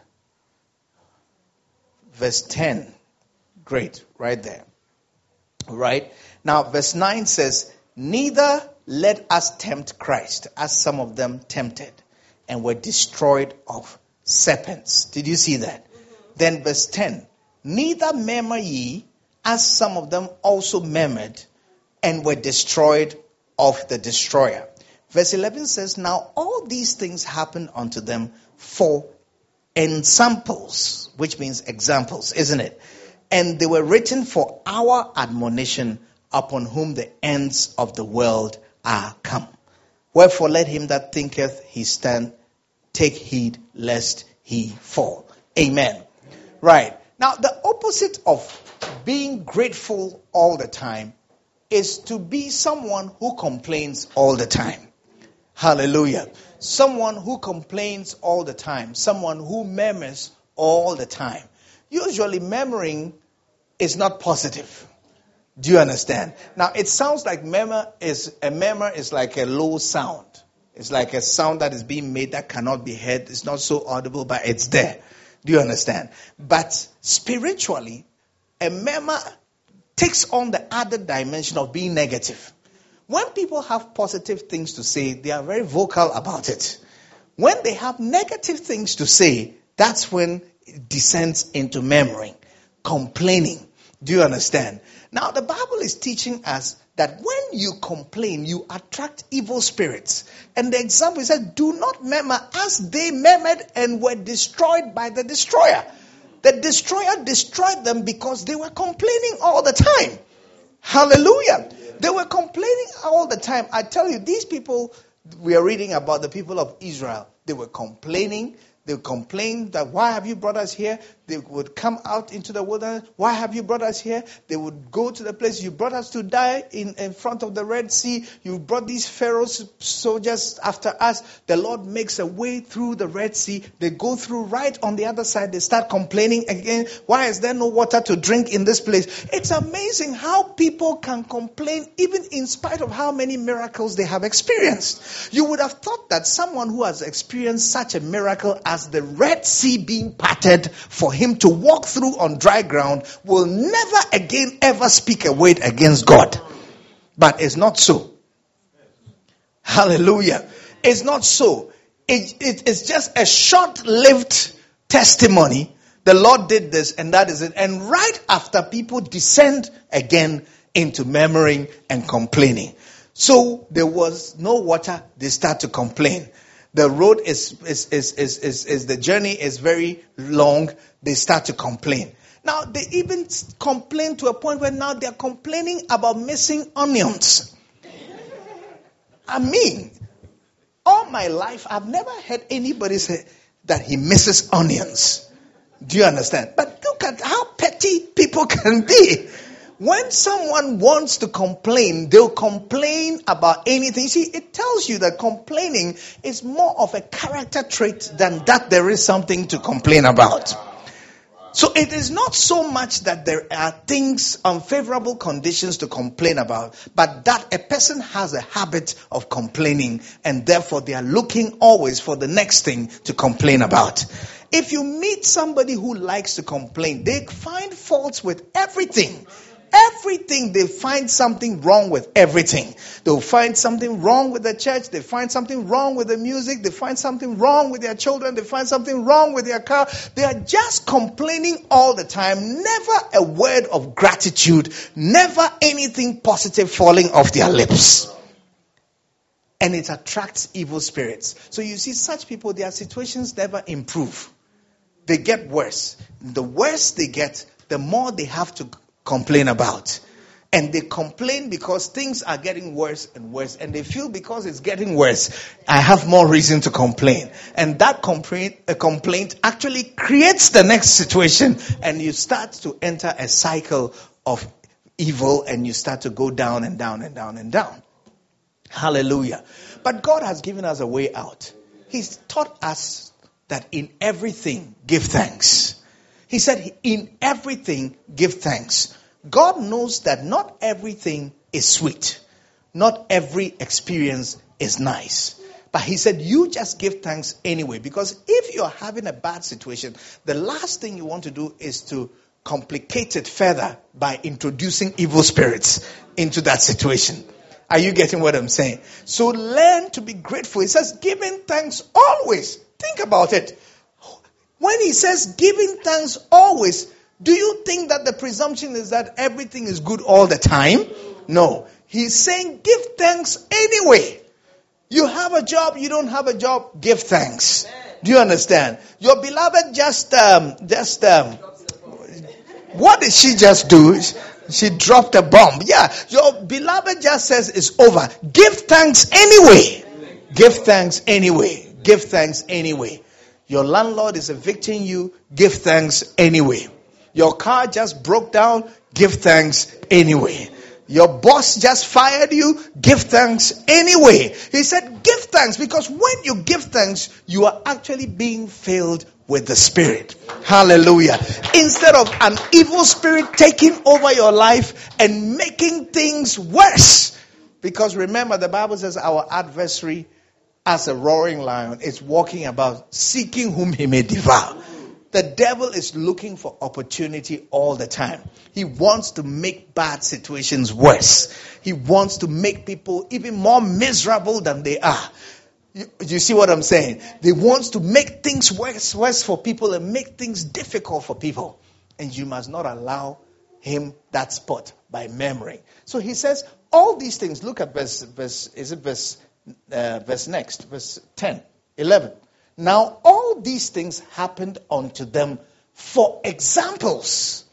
Verse 10, great, right there. Right? Now, verse 9 says, neither let us tempt Christ, as some of them tempted, and were destroyed of serpents. Did you see that? Then verse 10, neither murmur ye, as some of them also murmured and were destroyed of the destroyer. Verse 11 says, now all these things happened unto them for ensamples, which means examples, isn't it? And they were written for our admonition, upon whom the ends of the world are come. Wherefore let him that thinketh he stand take heed lest he fall. Amen. Right. Now the opposite of being grateful all the time is to be someone who complains all the time. Hallelujah. Someone who complains all the time. Someone who murmurs all the time. Usually murmuring is not positive. Do you understand? Now, it sounds like murmur is like a low sound. It's like a sound that is being made that cannot be heard. It's not so audible, but it's there. Do you understand? But spiritually, a murmur takes on the added dimension of being negative. When people have positive things to say, they are very vocal about it. When they have negative things to say, that's when it descends into murmuring, complaining. Do you understand? Now, the Bible is teaching us that when you complain, you attract evil spirits. And the example says, do not murmur as they murmured and were destroyed by the destroyer. The destroyer destroyed them because they were complaining all the time. Hallelujah. They were complaining all the time. I tell you, these people, we are reading about the people of Israel. They were complaining. They complained that, why have you brought us here? They would come out into the wilderness. Why have you brought us here? They would go to the place. You brought us to die in front of the Red Sea. You brought these Pharaoh's soldiers after us. The Lord makes a way through the Red Sea. They go through right on the other side. They start complaining again. Why is there no water to drink in this place? It's amazing how people can complain even in spite of how many miracles they have experienced. You would have thought that someone who has experienced such a miracle as the Red Sea being parted for him to walk through on dry ground will never again ever speak a word against God. But it's not so. Hallelujah. It's not so. It's just a short-lived testimony. The Lord did this and that is it. And right after, people descend again into murmuring and complaining. So there was no water. They start to complain. The road is the journey is very long. They start to complain. Now, they even complain to a point where now they're complaining about missing onions. I mean, all my life, I've never heard anybody say that he misses onions. Do you understand? But look at how petty people can be. When someone wants to complain, they'll complain about anything. See, it tells you that complaining is more of a character trait than that there is something to complain about. So it is not so much that there are things, unfavorable conditions to complain about, but that a person has a habit of complaining, and therefore they are looking always for the next thing to complain about. If you meet somebody who likes to complain, they find faults with everything. Everything, they find something wrong with everything. They'll find something wrong with the church. They find something wrong with the music. They find something wrong with their children. They find something wrong with their car. They are just complaining all the time. Never a word of gratitude. Never anything positive falling off their lips. And it attracts evil spirits. So you see, such people, their situations never improve. They get worse. The worse they get, the more they have to complain about. And they complain because things are getting worse and worse. And they feel because it's getting worse, I have more reason to complain. And that complaint actually creates the next situation. And you start to enter a cycle of evil. And you start to go down and down and down and down. Hallelujah. But God has given us a way out. He's taught us that in everything, give thanks. He said, in everything, give thanks. God knows that not everything is sweet. Not every experience is nice. But he said, you just give thanks anyway. Because if you're having a bad situation, the last thing you want to do is to complicate it further by introducing evil spirits into that situation. Are you getting what I'm saying? So learn to be grateful. He says, giving thanks always. Think about it. When he says giving thanks always, do you think that the presumption is that everything is good all the time? No. He's saying give thanks anyway. You have a job, you don't have a job, give thanks. Do you understand? Your beloved what did she just do? She dropped a bomb. Yeah, your beloved just says it's over. Give thanks anyway. Give thanks anyway. Give thanks anyway. Your landlord is evicting you. Give thanks anyway. Your car just broke down. Give thanks anyway. Your boss just fired you. Give thanks anyway. He said, give thanks, because when you give thanks, you are actually being filled with the Spirit. Hallelujah. Instead of an evil spirit taking over your life and making things worse. Because remember, the Bible says our adversary, as a roaring lion, is walking about seeking whom he may devour. The devil is looking for opportunity all the time. He wants to make bad situations worse. He wants to make people even more miserable than they are. You see what I'm saying? He wants to make things worse for people and make things difficult for people. And you must not allow him that spot by murmuring. So he says, all these things, look at verse 10, 11. Now all these things happened unto them for examples.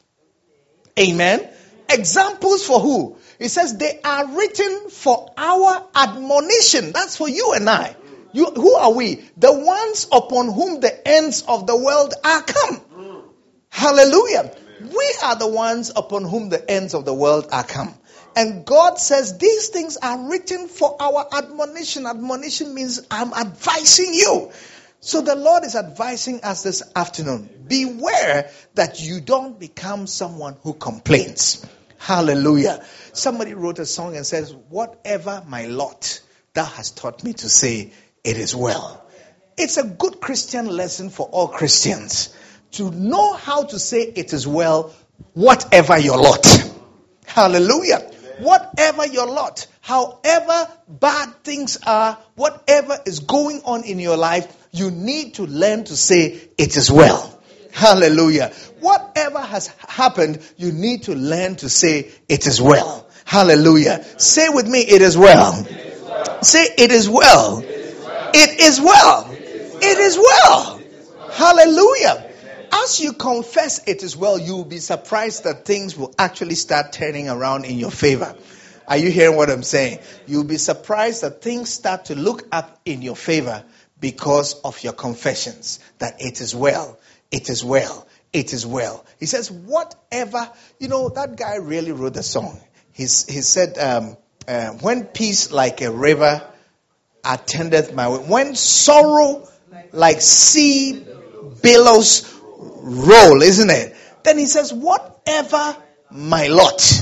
Amen. Examples for who? It says they are written for our admonition. That's for you and I. Who are we? The ones upon whom the ends of the world are come. Hallelujah. We are the ones upon whom the ends of the world are come. And God says these things are written for our admonition. Admonition means I'm advising you. So the Lord is advising us this afternoon. Beware that you don't become someone who complains. Hallelujah. Somebody wrote a song and says, whatever my lot, thou hast taught me to say, it is well. It's a good Christian lesson for all Christians to know how to say it is well, whatever your lot. Hallelujah. Whatever your lot, however bad things are, whatever is going on in your life, you need to learn to say it is well. Hallelujah. Whatever has happened, you need to learn to say it is well. Hallelujah. Say with me, it is well. Say it is well. It is well. It is well. Hallelujah. As you confess it is well, you will be surprised that things will actually start turning around in your favor. Are you hearing what I'm saying? You'll be surprised that things start to look up in your favor because of your confessions that it is well. It is well. It is well. He says, whatever, that guy really wrote the song. He said, when peace like a river attendeth my way, when sorrow like sea billows roll, isn't it? Then he says, whatever my lot,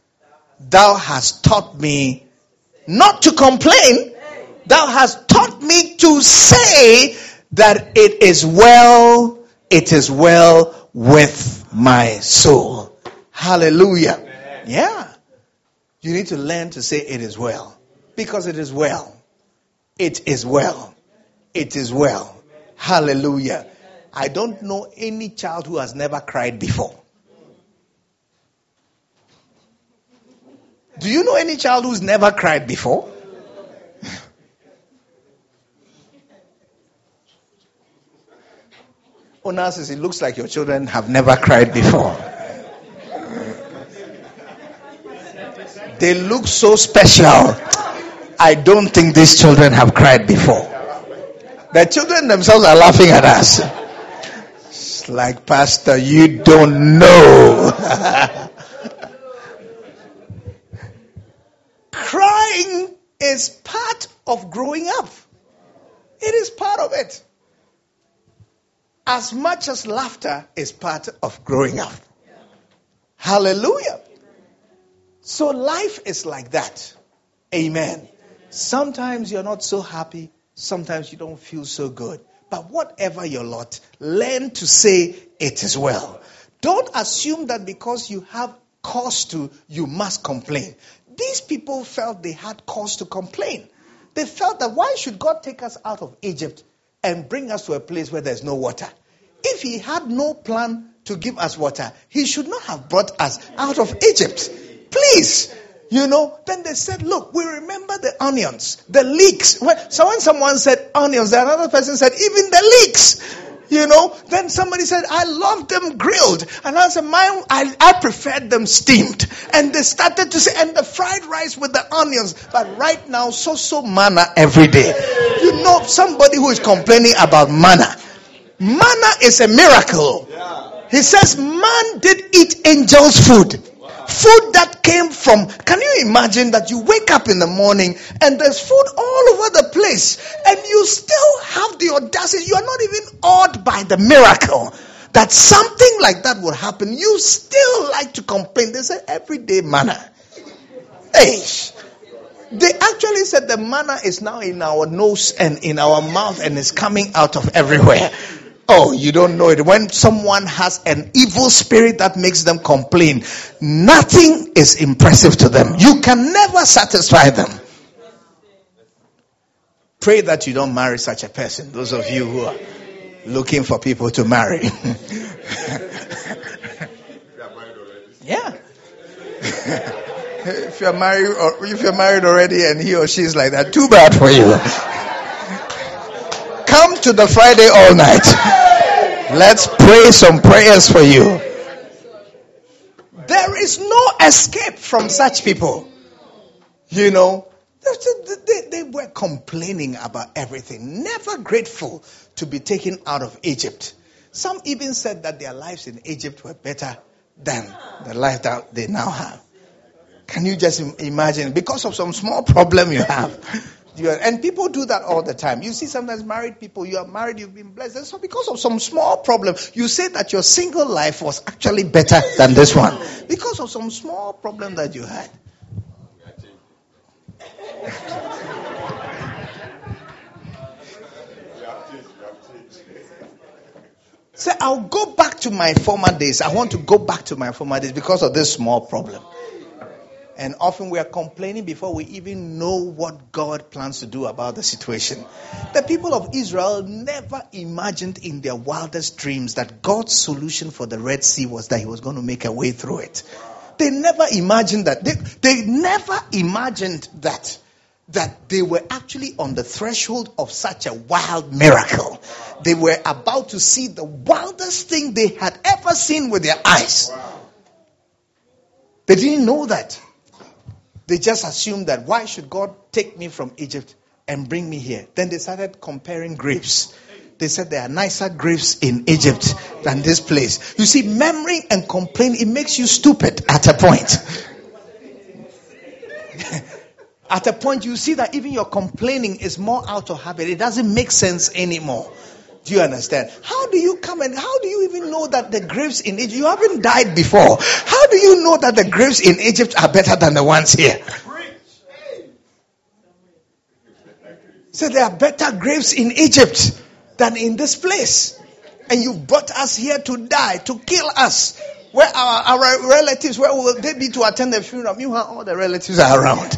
thou hast taught me not to complain. Thou hast taught me to say that it is well with my soul. Hallelujah. Yeah. You need to learn to say it is well. Because it is well. It is well. It is well. Hallelujah. I don't know any child who has never cried before. Do you know any child who's never cried before? Onassis, it looks like your children have never cried before. They look so special. I don't think these children have cried before. The children themselves are laughing at us. It's like, Pastor, you don't know. Crying is part of growing up. It is part of it. As much as laughter is part of growing up. Hallelujah. So life is like that. Amen. Sometimes you're not so happy. Sometimes you don't feel so good. But whatever your lot, learn to say it is well. Don't assume that because you have cause to, you must complain. These people felt they had cause to complain. They felt that why should God take us out of Egypt and bring us to a place where there's no water? If he had no plan to give us water, he should not have brought us out of Egypt. Please. Then they said, look, we remember the onions, the leeks. When someone said onions, another person said, even the leeks. Then somebody said, I love them grilled. And I said, I preferred them steamed. And they started to say, and the fried rice with the onions. But right now, so manna every day. Somebody who is complaining about manna. Manna is a miracle. He says, man did eat angels' food. Food that came from, can you imagine that you wake up in the morning and there's food all over the place and you still have the audacity, you are not even awed by the miracle that something like that would happen. You still like to complain. They say everyday manna. Hey, they actually said the manna is now in our nose and in our mouth and is coming out of everywhere. Oh, you don't know it. When someone has an evil spirit that makes them complain, nothing is impressive to them. You can never satisfy them. Pray that you don't marry such a person. Those of you who are looking for people to marry. Yeah. If you're married already and he or she is like that, too bad for you. Come to the Friday all night. Let's pray some prayers for you. There is no escape from such people. You know, they were complaining about everything. Never grateful to be taken out of Egypt. Some even said that their lives in Egypt were better than the life that they now have. Can you just imagine? Because of some small problem you have. And people do that all the time. You see sometimes married people, you are married, you've been blessed. And so because of some small problem, you say that your single life was actually better than this one. Because of some small problem that you had. Say, I'll go back to my former days. I want to go back to my former days because of this small problem. And often we are complaining before we even know what God plans to do about the situation. The people of Israel never imagined in their wildest dreams that God's solution for the Red Sea was that he was going to make a way through it. They never imagined that. They never imagined that they were actually on the threshold of such a wild miracle. They were about to see the wildest thing they had ever seen with their eyes. They didn't know that. They just assumed that why should God take me from Egypt and bring me here? Then they started comparing grapes. They said there are nicer grapes in Egypt than this place. You see, memory and complaint, it makes you stupid at a point. At a point you see that even your complaining is more out of habit. It doesn't make sense anymore. Do you understand? How do you even know that the grapes in Egypt, you haven't died before. How do you know that the grapes in Egypt are better than the ones here? So there are better grapes in Egypt than in this place. And you brought us here to die, to kill us. Where our relatives, where will they be to attend the funeral? Meanwhile, all the relatives are around.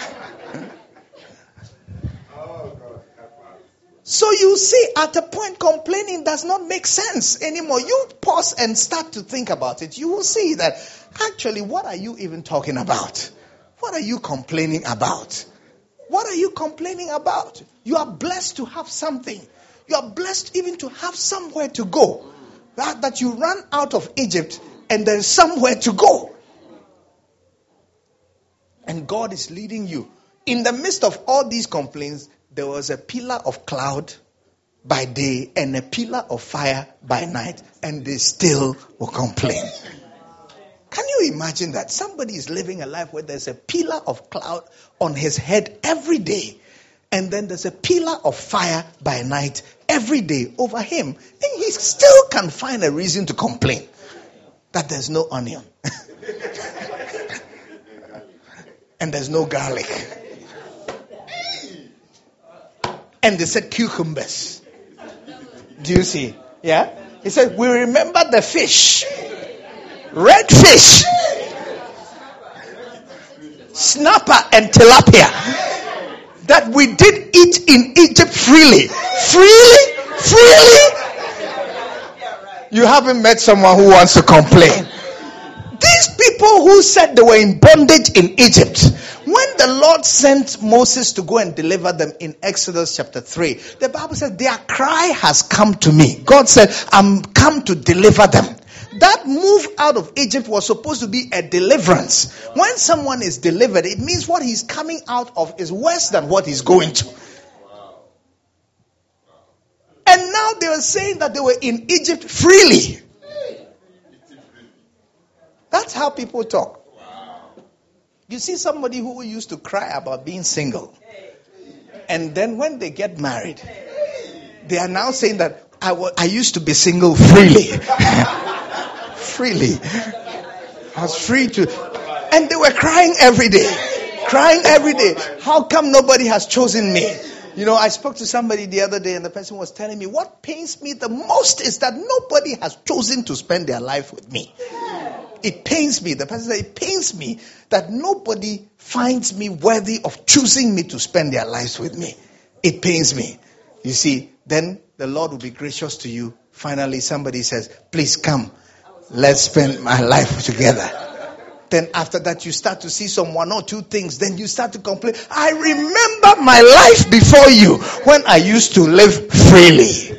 So you see, at a point, complaining does not make sense anymore. You pause and start to think about it. You will see that, actually, what are you even talking about? What are you complaining about? What are you complaining about? You are blessed to have something. You are blessed even to have somewhere to go. That you run out of Egypt and there is somewhere to go. And God is leading you. In the midst of all these complaints, there was a pillar of cloud by day and a pillar of fire by night, and they still will complain. Can you imagine that? Somebody is living a life where there's a pillar of cloud on his head every day, and then there's a pillar of fire by night every day over him, and he still can find a reason to complain that there's no onion and there's no garlic. And they said cucumbers. Do you see? Yeah? He said, we remember the fish. Red fish. Snapper and tilapia. That we did eat in Egypt freely. Freely? You haven't met someone who wants to complain. These people who said they were in bondage in Egypt, when the Lord sent Moses to go and deliver them in Exodus chapter 3, the Bible said their cry has come to me. God said, I'm come to deliver them. That move out of Egypt was supposed to be a deliverance. When someone is delivered, it means what he's coming out of is worse than what he's going to. And now they were saying that they were in Egypt freely. That's how people talk. You see somebody who used to cry about being single. And then when they get married, they are now saying that I used to be single freely. Freely. I was free to. And they were crying every day. Crying every day. How come nobody has chosen me? You know, I spoke to somebody the other day and the person was telling me, what pains me the most is that nobody has chosen to spend their life with me. It pains me. The person said, it pains me that nobody finds me worthy of choosing me to spend their lives with me. It pains me. You see, then the Lord will be gracious to you. Finally, somebody says, please come. Let's spend my life together. Then after that, you start to see some one or two things. Then you start to complain. I remember my life before you when I used to live freely.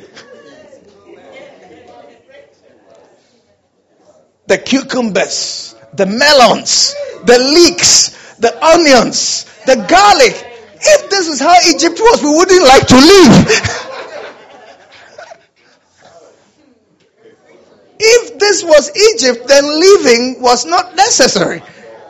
The cucumbers, the melons, the leeks, the onions, the garlic. If this is how Egypt was, we wouldn't like to live. If this was Egypt, then living was not necessary.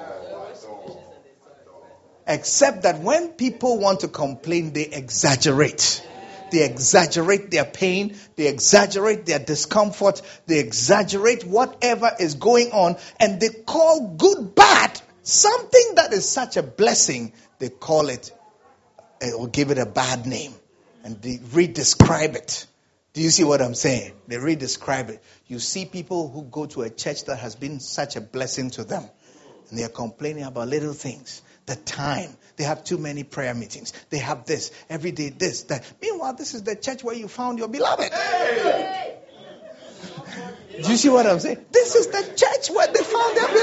Except that when people want to complain, they exaggerate. They exaggerate their pain. They exaggerate their discomfort. They exaggerate whatever is going on. And they call good bad. Something that is such a blessing, they call it or give it a bad name. And they re-describe it. Do you see what I'm saying? They re-describe it. You see people who go to a church that has been such a blessing to them. And they are complaining about little things. The time. They have too many prayer meetings. They have this. Every day this, that. Meanwhile, this is the church where you found your beloved. Hey! Do you see what I'm saying? This is the church where they found their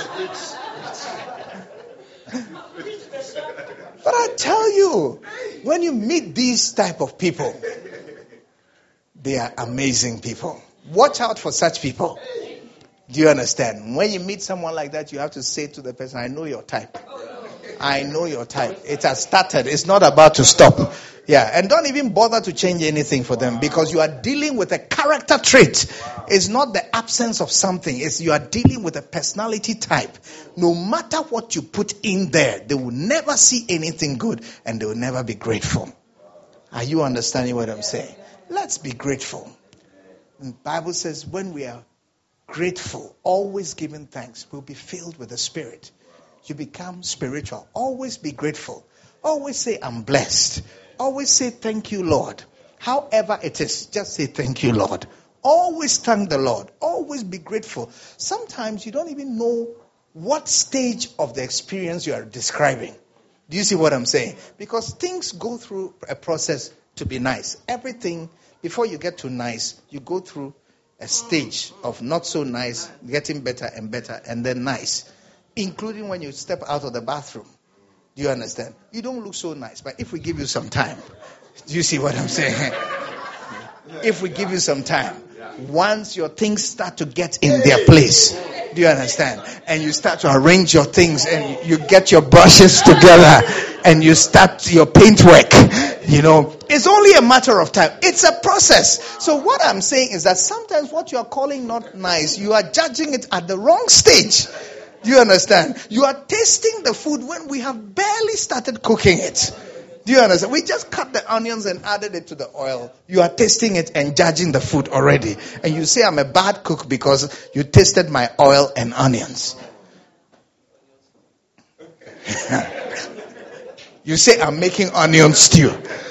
beloved. But I tell you, when you meet these type of people, they are amazing people. Watch out for such people. Do you understand? When you meet someone like that, you have to say to the person, I know your type. I know your type. It has started. It's not about to stop. Yeah. And don't even bother to change anything for them because you are dealing with a character trait. It's not the absence of something. It's you are dealing with a personality type. No matter what you put in there, they will never see anything good and they will never be grateful. Are you understanding what I'm saying? Let's be grateful. The Bible says when we are grateful, always giving thanks, we'll be filled with the Spirit. You become spiritual. Always be grateful. Always say, I'm blessed. Always say, thank you, Lord. However it is, just say, thank you, Lord. Always thank the Lord. Always be grateful. Sometimes you don't even know what stage of the experience you are describing. Do you see what I'm saying? Because things go through a process to be nice. Everything, before you get to nice, you go through a stage of not so nice, getting better and better, and then nice. Including when you step out of the bathroom. Do you understand? You don't look so nice, but if we give you some time, do you see what I'm saying? If we give you some time, once your things start to get in their place, do you understand? And you start to arrange your things and you get your brushes together and you start your paintwork, you know, it's only a matter of time. It's a process. So what I'm saying is that sometimes what you are calling not nice, you are judging it at the wrong stage. Do you understand? You are tasting the food when we have barely started cooking it. Do you understand? We just cut the onions and added it to the oil. You are tasting it and judging the food already. And you say I'm a bad cook because you tasted my oil and onions. You say I'm making onion stew.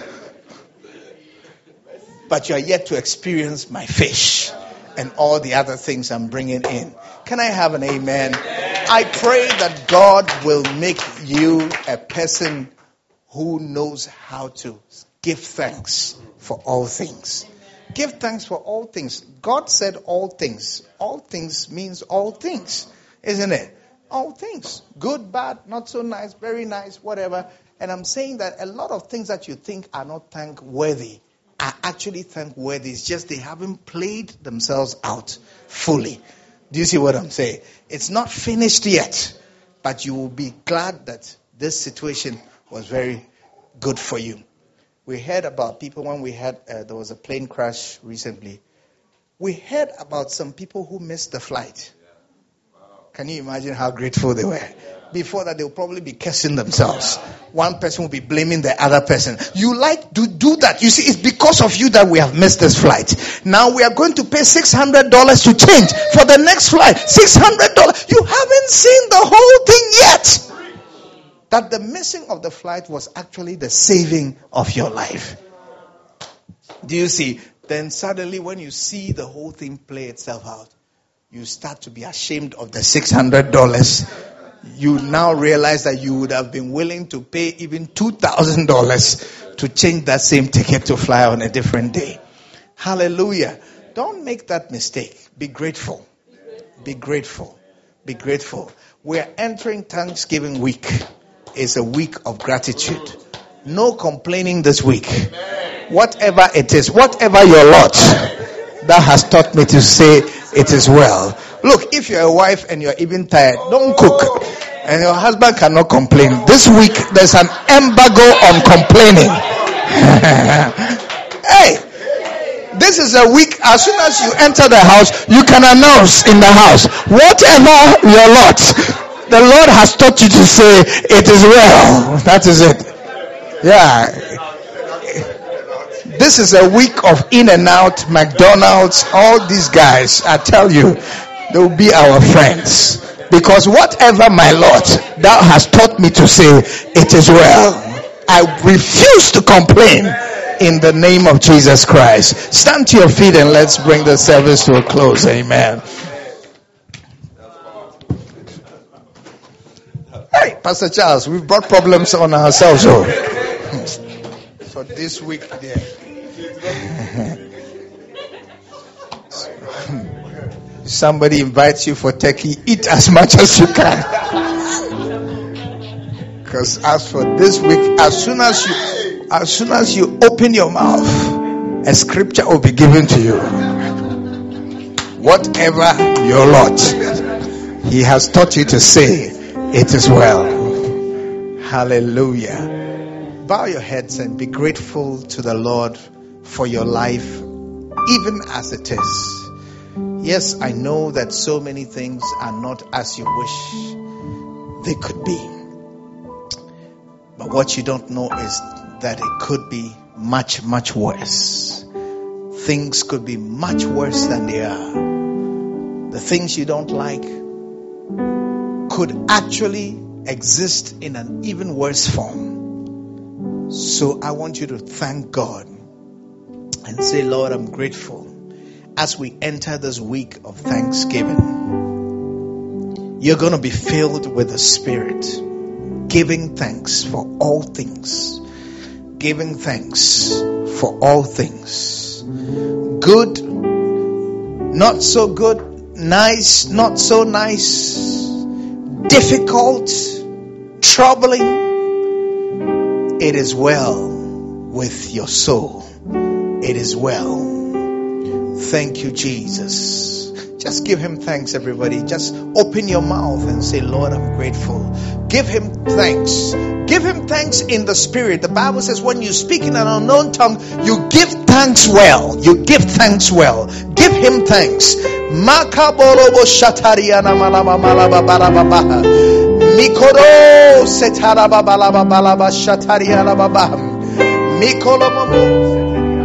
But you are yet to experience my fish and all the other things I'm bringing in. Can I have an amen? I pray that God will make you a person who knows how to give thanks for all things. Give thanks for all things. God said all things. All things means all things, isn't it? All things. Good, bad, not so nice, very nice, whatever. And I'm saying that a lot of things that you think are not thankworthy are actually thankworthy. It's just they haven't played themselves out fully. Do you see what I'm saying? It's not finished yet, but you will be glad that this situation was very good for you. We heard about people when we had, there was a plane crash recently. We heard about some people who missed the flight. Can you imagine how grateful they were? Before that, they'll probably be cursing themselves. One person will be blaming the other person. You like to do that. You see, it's because of you that we have missed this flight. Now we are going to pay $600 to change for the next flight. $600. You haven't seen the whole thing yet. That the missing of the flight was actually the saving of your life. Do you see? Then suddenly when you see the whole thing play itself out, you start to be ashamed of the $600. You now realize that you would have been willing to pay even $2,000 to change that same ticket to fly on a different day. Hallelujah. Don't make that mistake. Be grateful. Be grateful. Be grateful. We are entering Thanksgiving week. It's a week of gratitude. No complaining this week. Whatever it is, whatever your lot, that has taught me to say it is well. Look, if you're a wife and you're even tired, don't cook. And your husband cannot complain. This week, there's an embargo on complaining. Hey, this is a week, as soon as you enter the house, you can announce in the house, whatever your lot, the Lord has taught you to say, it is well. That is it. Yeah. This is a week of In-N-Out, McDonald's, all these guys. I tell you, they will be our friends. Because whatever my Lord, thou hast taught me to say, it is well. I refuse to complain in the name of Jesus Christ. Stand to your feet and let's bring the service to a close. Amen. Hey, Pastor Charles, we've brought problems on ourselves. So this week, there. Somebody invites you for turkey, eat as much as you can. Because as for this week, as soon as you open your mouth, a scripture will be given to you. Whatever your lot, He has taught you to say, it is well. Hallelujah. Bow your heads and be grateful to the Lord for your life, even as it is. Yes, I know that so many things are not as you wish they could be. But what you don't know is that it could be much, much worse. Things could be much worse than they are. The things you don't like could actually exist in an even worse form. So I want you to thank God and say, Lord, I'm grateful. As we enter this week of Thanksgiving, you're going to be filled with the Spirit, giving thanks for all things. Giving thanks for all things. Good, not so good, nice, not so nice, difficult, troubling. It is well with your soul. It is well. Thank you, Jesus. Just give Him thanks, everybody. Just open your mouth and say, Lord, I'm grateful. Give Him thanks. Give Him thanks in the Spirit. The Bible says when you speak in an unknown tongue, you give thanks well. You give thanks well. Give Him thanks. Makabolobo shatariana malama malaba barababaha. Mikoro setarababalaba shatariana babah. Mikolomo.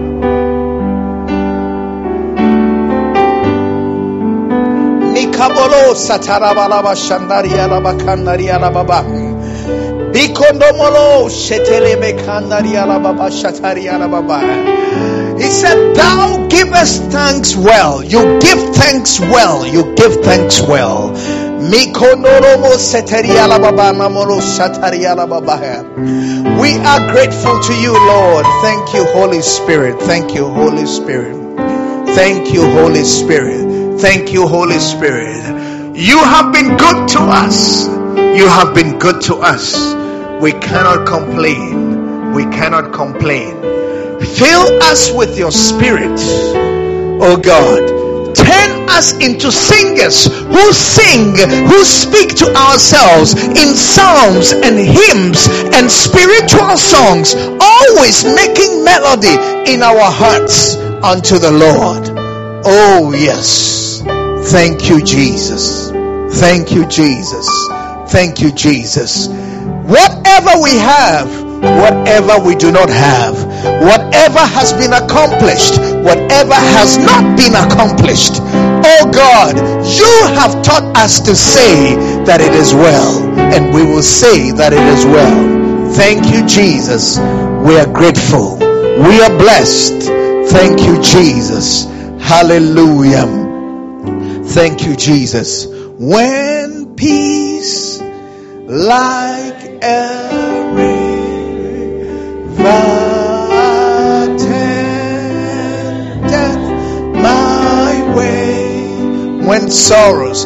Kabolo satarabalaba shandaria laba kandaria laba ba bikondomolo shetelebe kandaria laba ba shataria laba ba. He said, thou givest thanks well. You give thanks well. You give thanks well. Mikondoromo seteria laba ba mamolo shataria laba ba. We are grateful to you, Lord. Thank you, Holy Spirit. Thank you, Holy Spirit. Thank you, Holy Spirit. Thank you, Holy Spirit. You have been good to us. You have been good to us. We cannot complain. We cannot complain. Fill us with your Spirit, oh God. Turn us into singers who sing, who speak to ourselves in psalms and hymns and spiritual songs, always making melody in our hearts unto the Lord. Oh yes. Thank you, Jesus. Thank you, Jesus. Thank you, Jesus. Whatever we have, whatever we do not have, whatever has been accomplished, whatever has not been accomplished, oh God, you have taught us to say that it is well, and we will say that it is well. Thank you, Jesus. We are grateful. We are blessed. Thank you, Jesus. Hallelujah. Thank you, Jesus. When peace like a river tendeth my way, when sorrows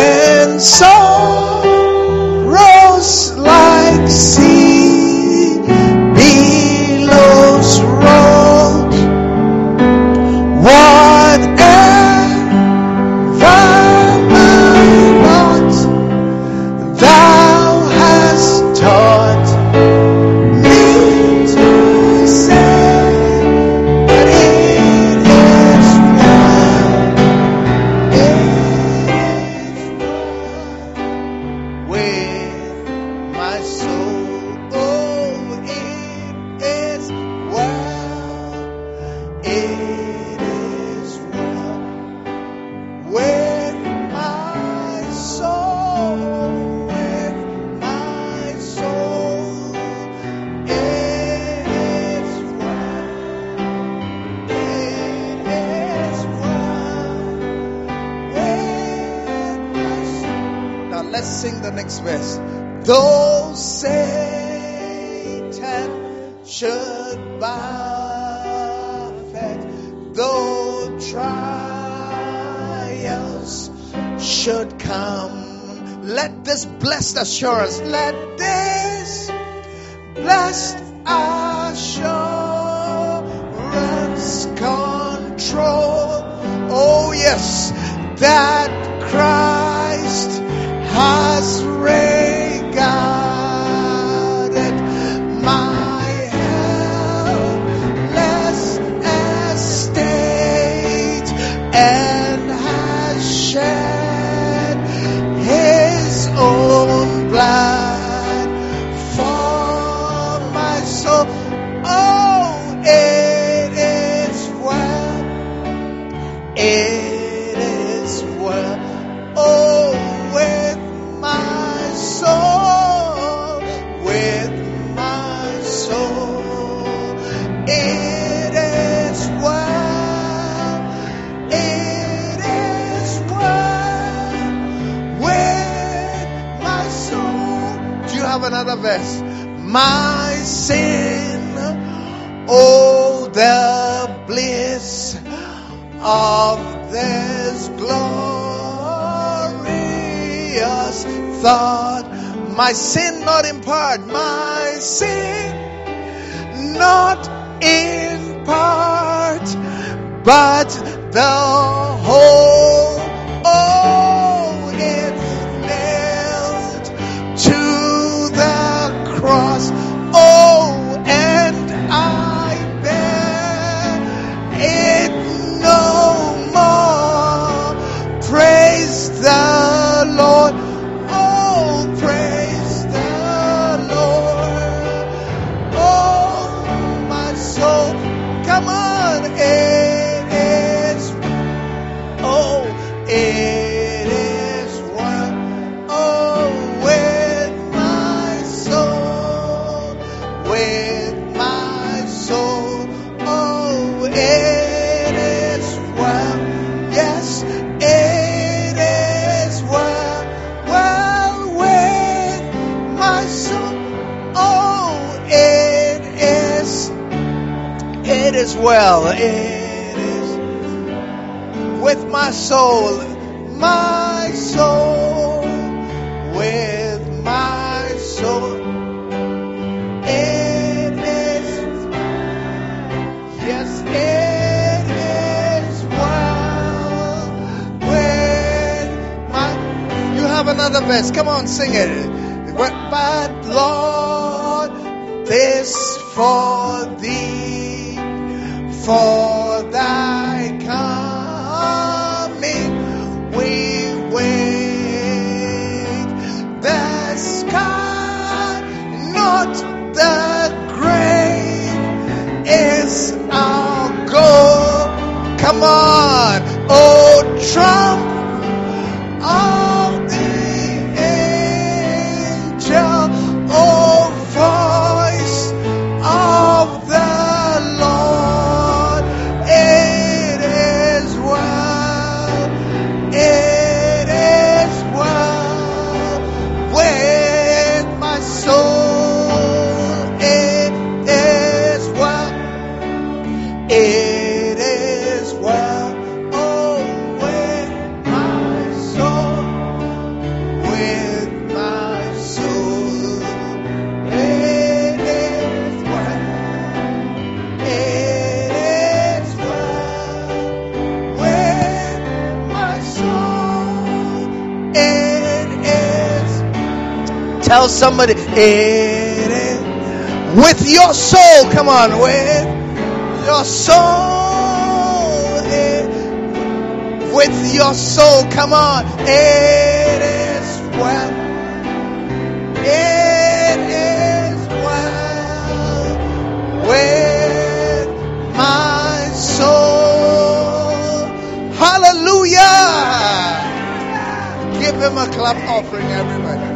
like sea billows roll, whatever my lot, thou hast taught me to say that it is well with my soul. Oh, it is well. It is well with my soul. With my soul, it is well. It is well with my soul. Now let's sing the next verse. Though Satan should buffet, though trials should come, let this blessed assurance, let this blessed assurance control, oh yes, that Christ has regarded my helpless estate and has shed his own blood for my soul. Oh, it is well. It is well. Oh, with my soul, with my soul, it is well. It is well with my soul. Do you have another verse? My sin, oh, the bliss of this glorious thought. My sin not in part, my sin not in part, but the whole. Oh, it's nailed to the cross. Oh, and I bear it no more. Praise the Lord. Oh, praise the Lord. Oh, my soul. Come on. It is. Oh, it is well. Oh, with my soul. With my soul. Oh, it is well. Yes, it is well. Well with my soul. Oh, it is. It is well. It is with my soul. My soul. With my soul. It is. Yes, it is well with my. You have another verse. Come on, sing it. But Lord, this for thee, for thy coming, we wait Tell somebody, it is. With your soul, come on, with your soul, with your soul, come on, it is well, it is well with my soul. Hallelujah! Give him a clap offering, everybody.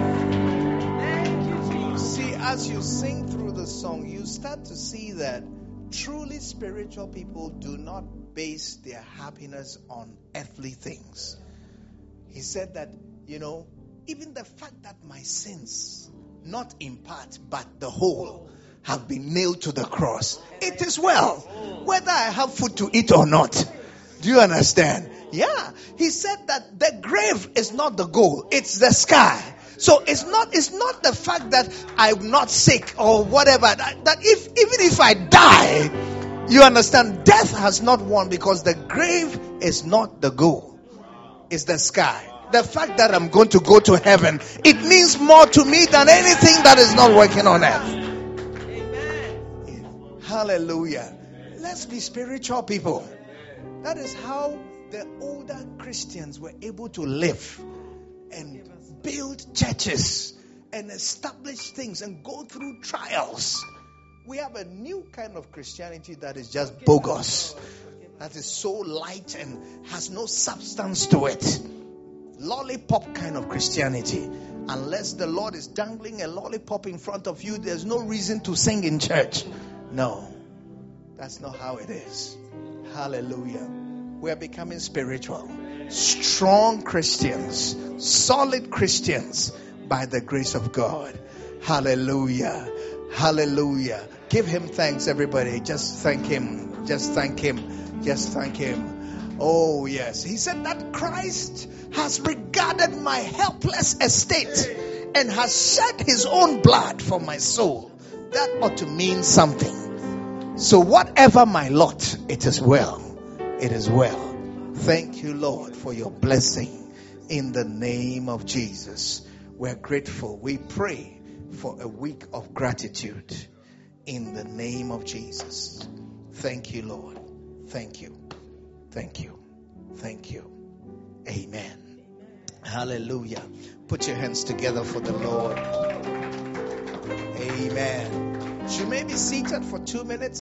See, as you sing through the song, you start to see that truly spiritual people do not base their happiness on earthly things. He said that, even the fact that my sins, not in part, but the whole, have been nailed to the cross, it is well, whether I have food to eat or not. Do you understand? Yeah. He said that the grave is not the goal, it's the sky. So it's not the fact that I'm not sick or whatever, that even if I die, you understand, death has not won, because the grave is not the goal. It's the sky. The fact that I'm going to go to heaven, it means more to me than anything that is not working on earth. Amen. Hallelujah. Let's be spiritual people. That is how the older Christians were able to live and build churches and establish things and go through trials. We have a new kind of Christianity that is just bogus. That is so light and has no substance to it. Lollipop kind of Christianity. Unless the Lord is dangling a lollipop in front of you, there's no reason to sing in church. No, that's not how it is. Hallelujah. We are becoming spiritual. Strong Christians. Solid Christians by the grace of God. Hallelujah. Hallelujah. Give him thanks, everybody. Just thank him. Just thank him. Just thank him. Oh, yes. He said that Christ has regarded my helpless estate and has shed his own blood for my soul. That ought to mean something. So whatever my lot, it is well. It is well. Thank you, Lord, for your blessing in the name of Jesus. We're grateful. We pray for a week of gratitude in the name of Jesus. Thank you, Lord. Thank you. Thank you. Thank you. Amen. Hallelujah. Put your hands together for the Lord. Amen. You may be seated for 2 minutes.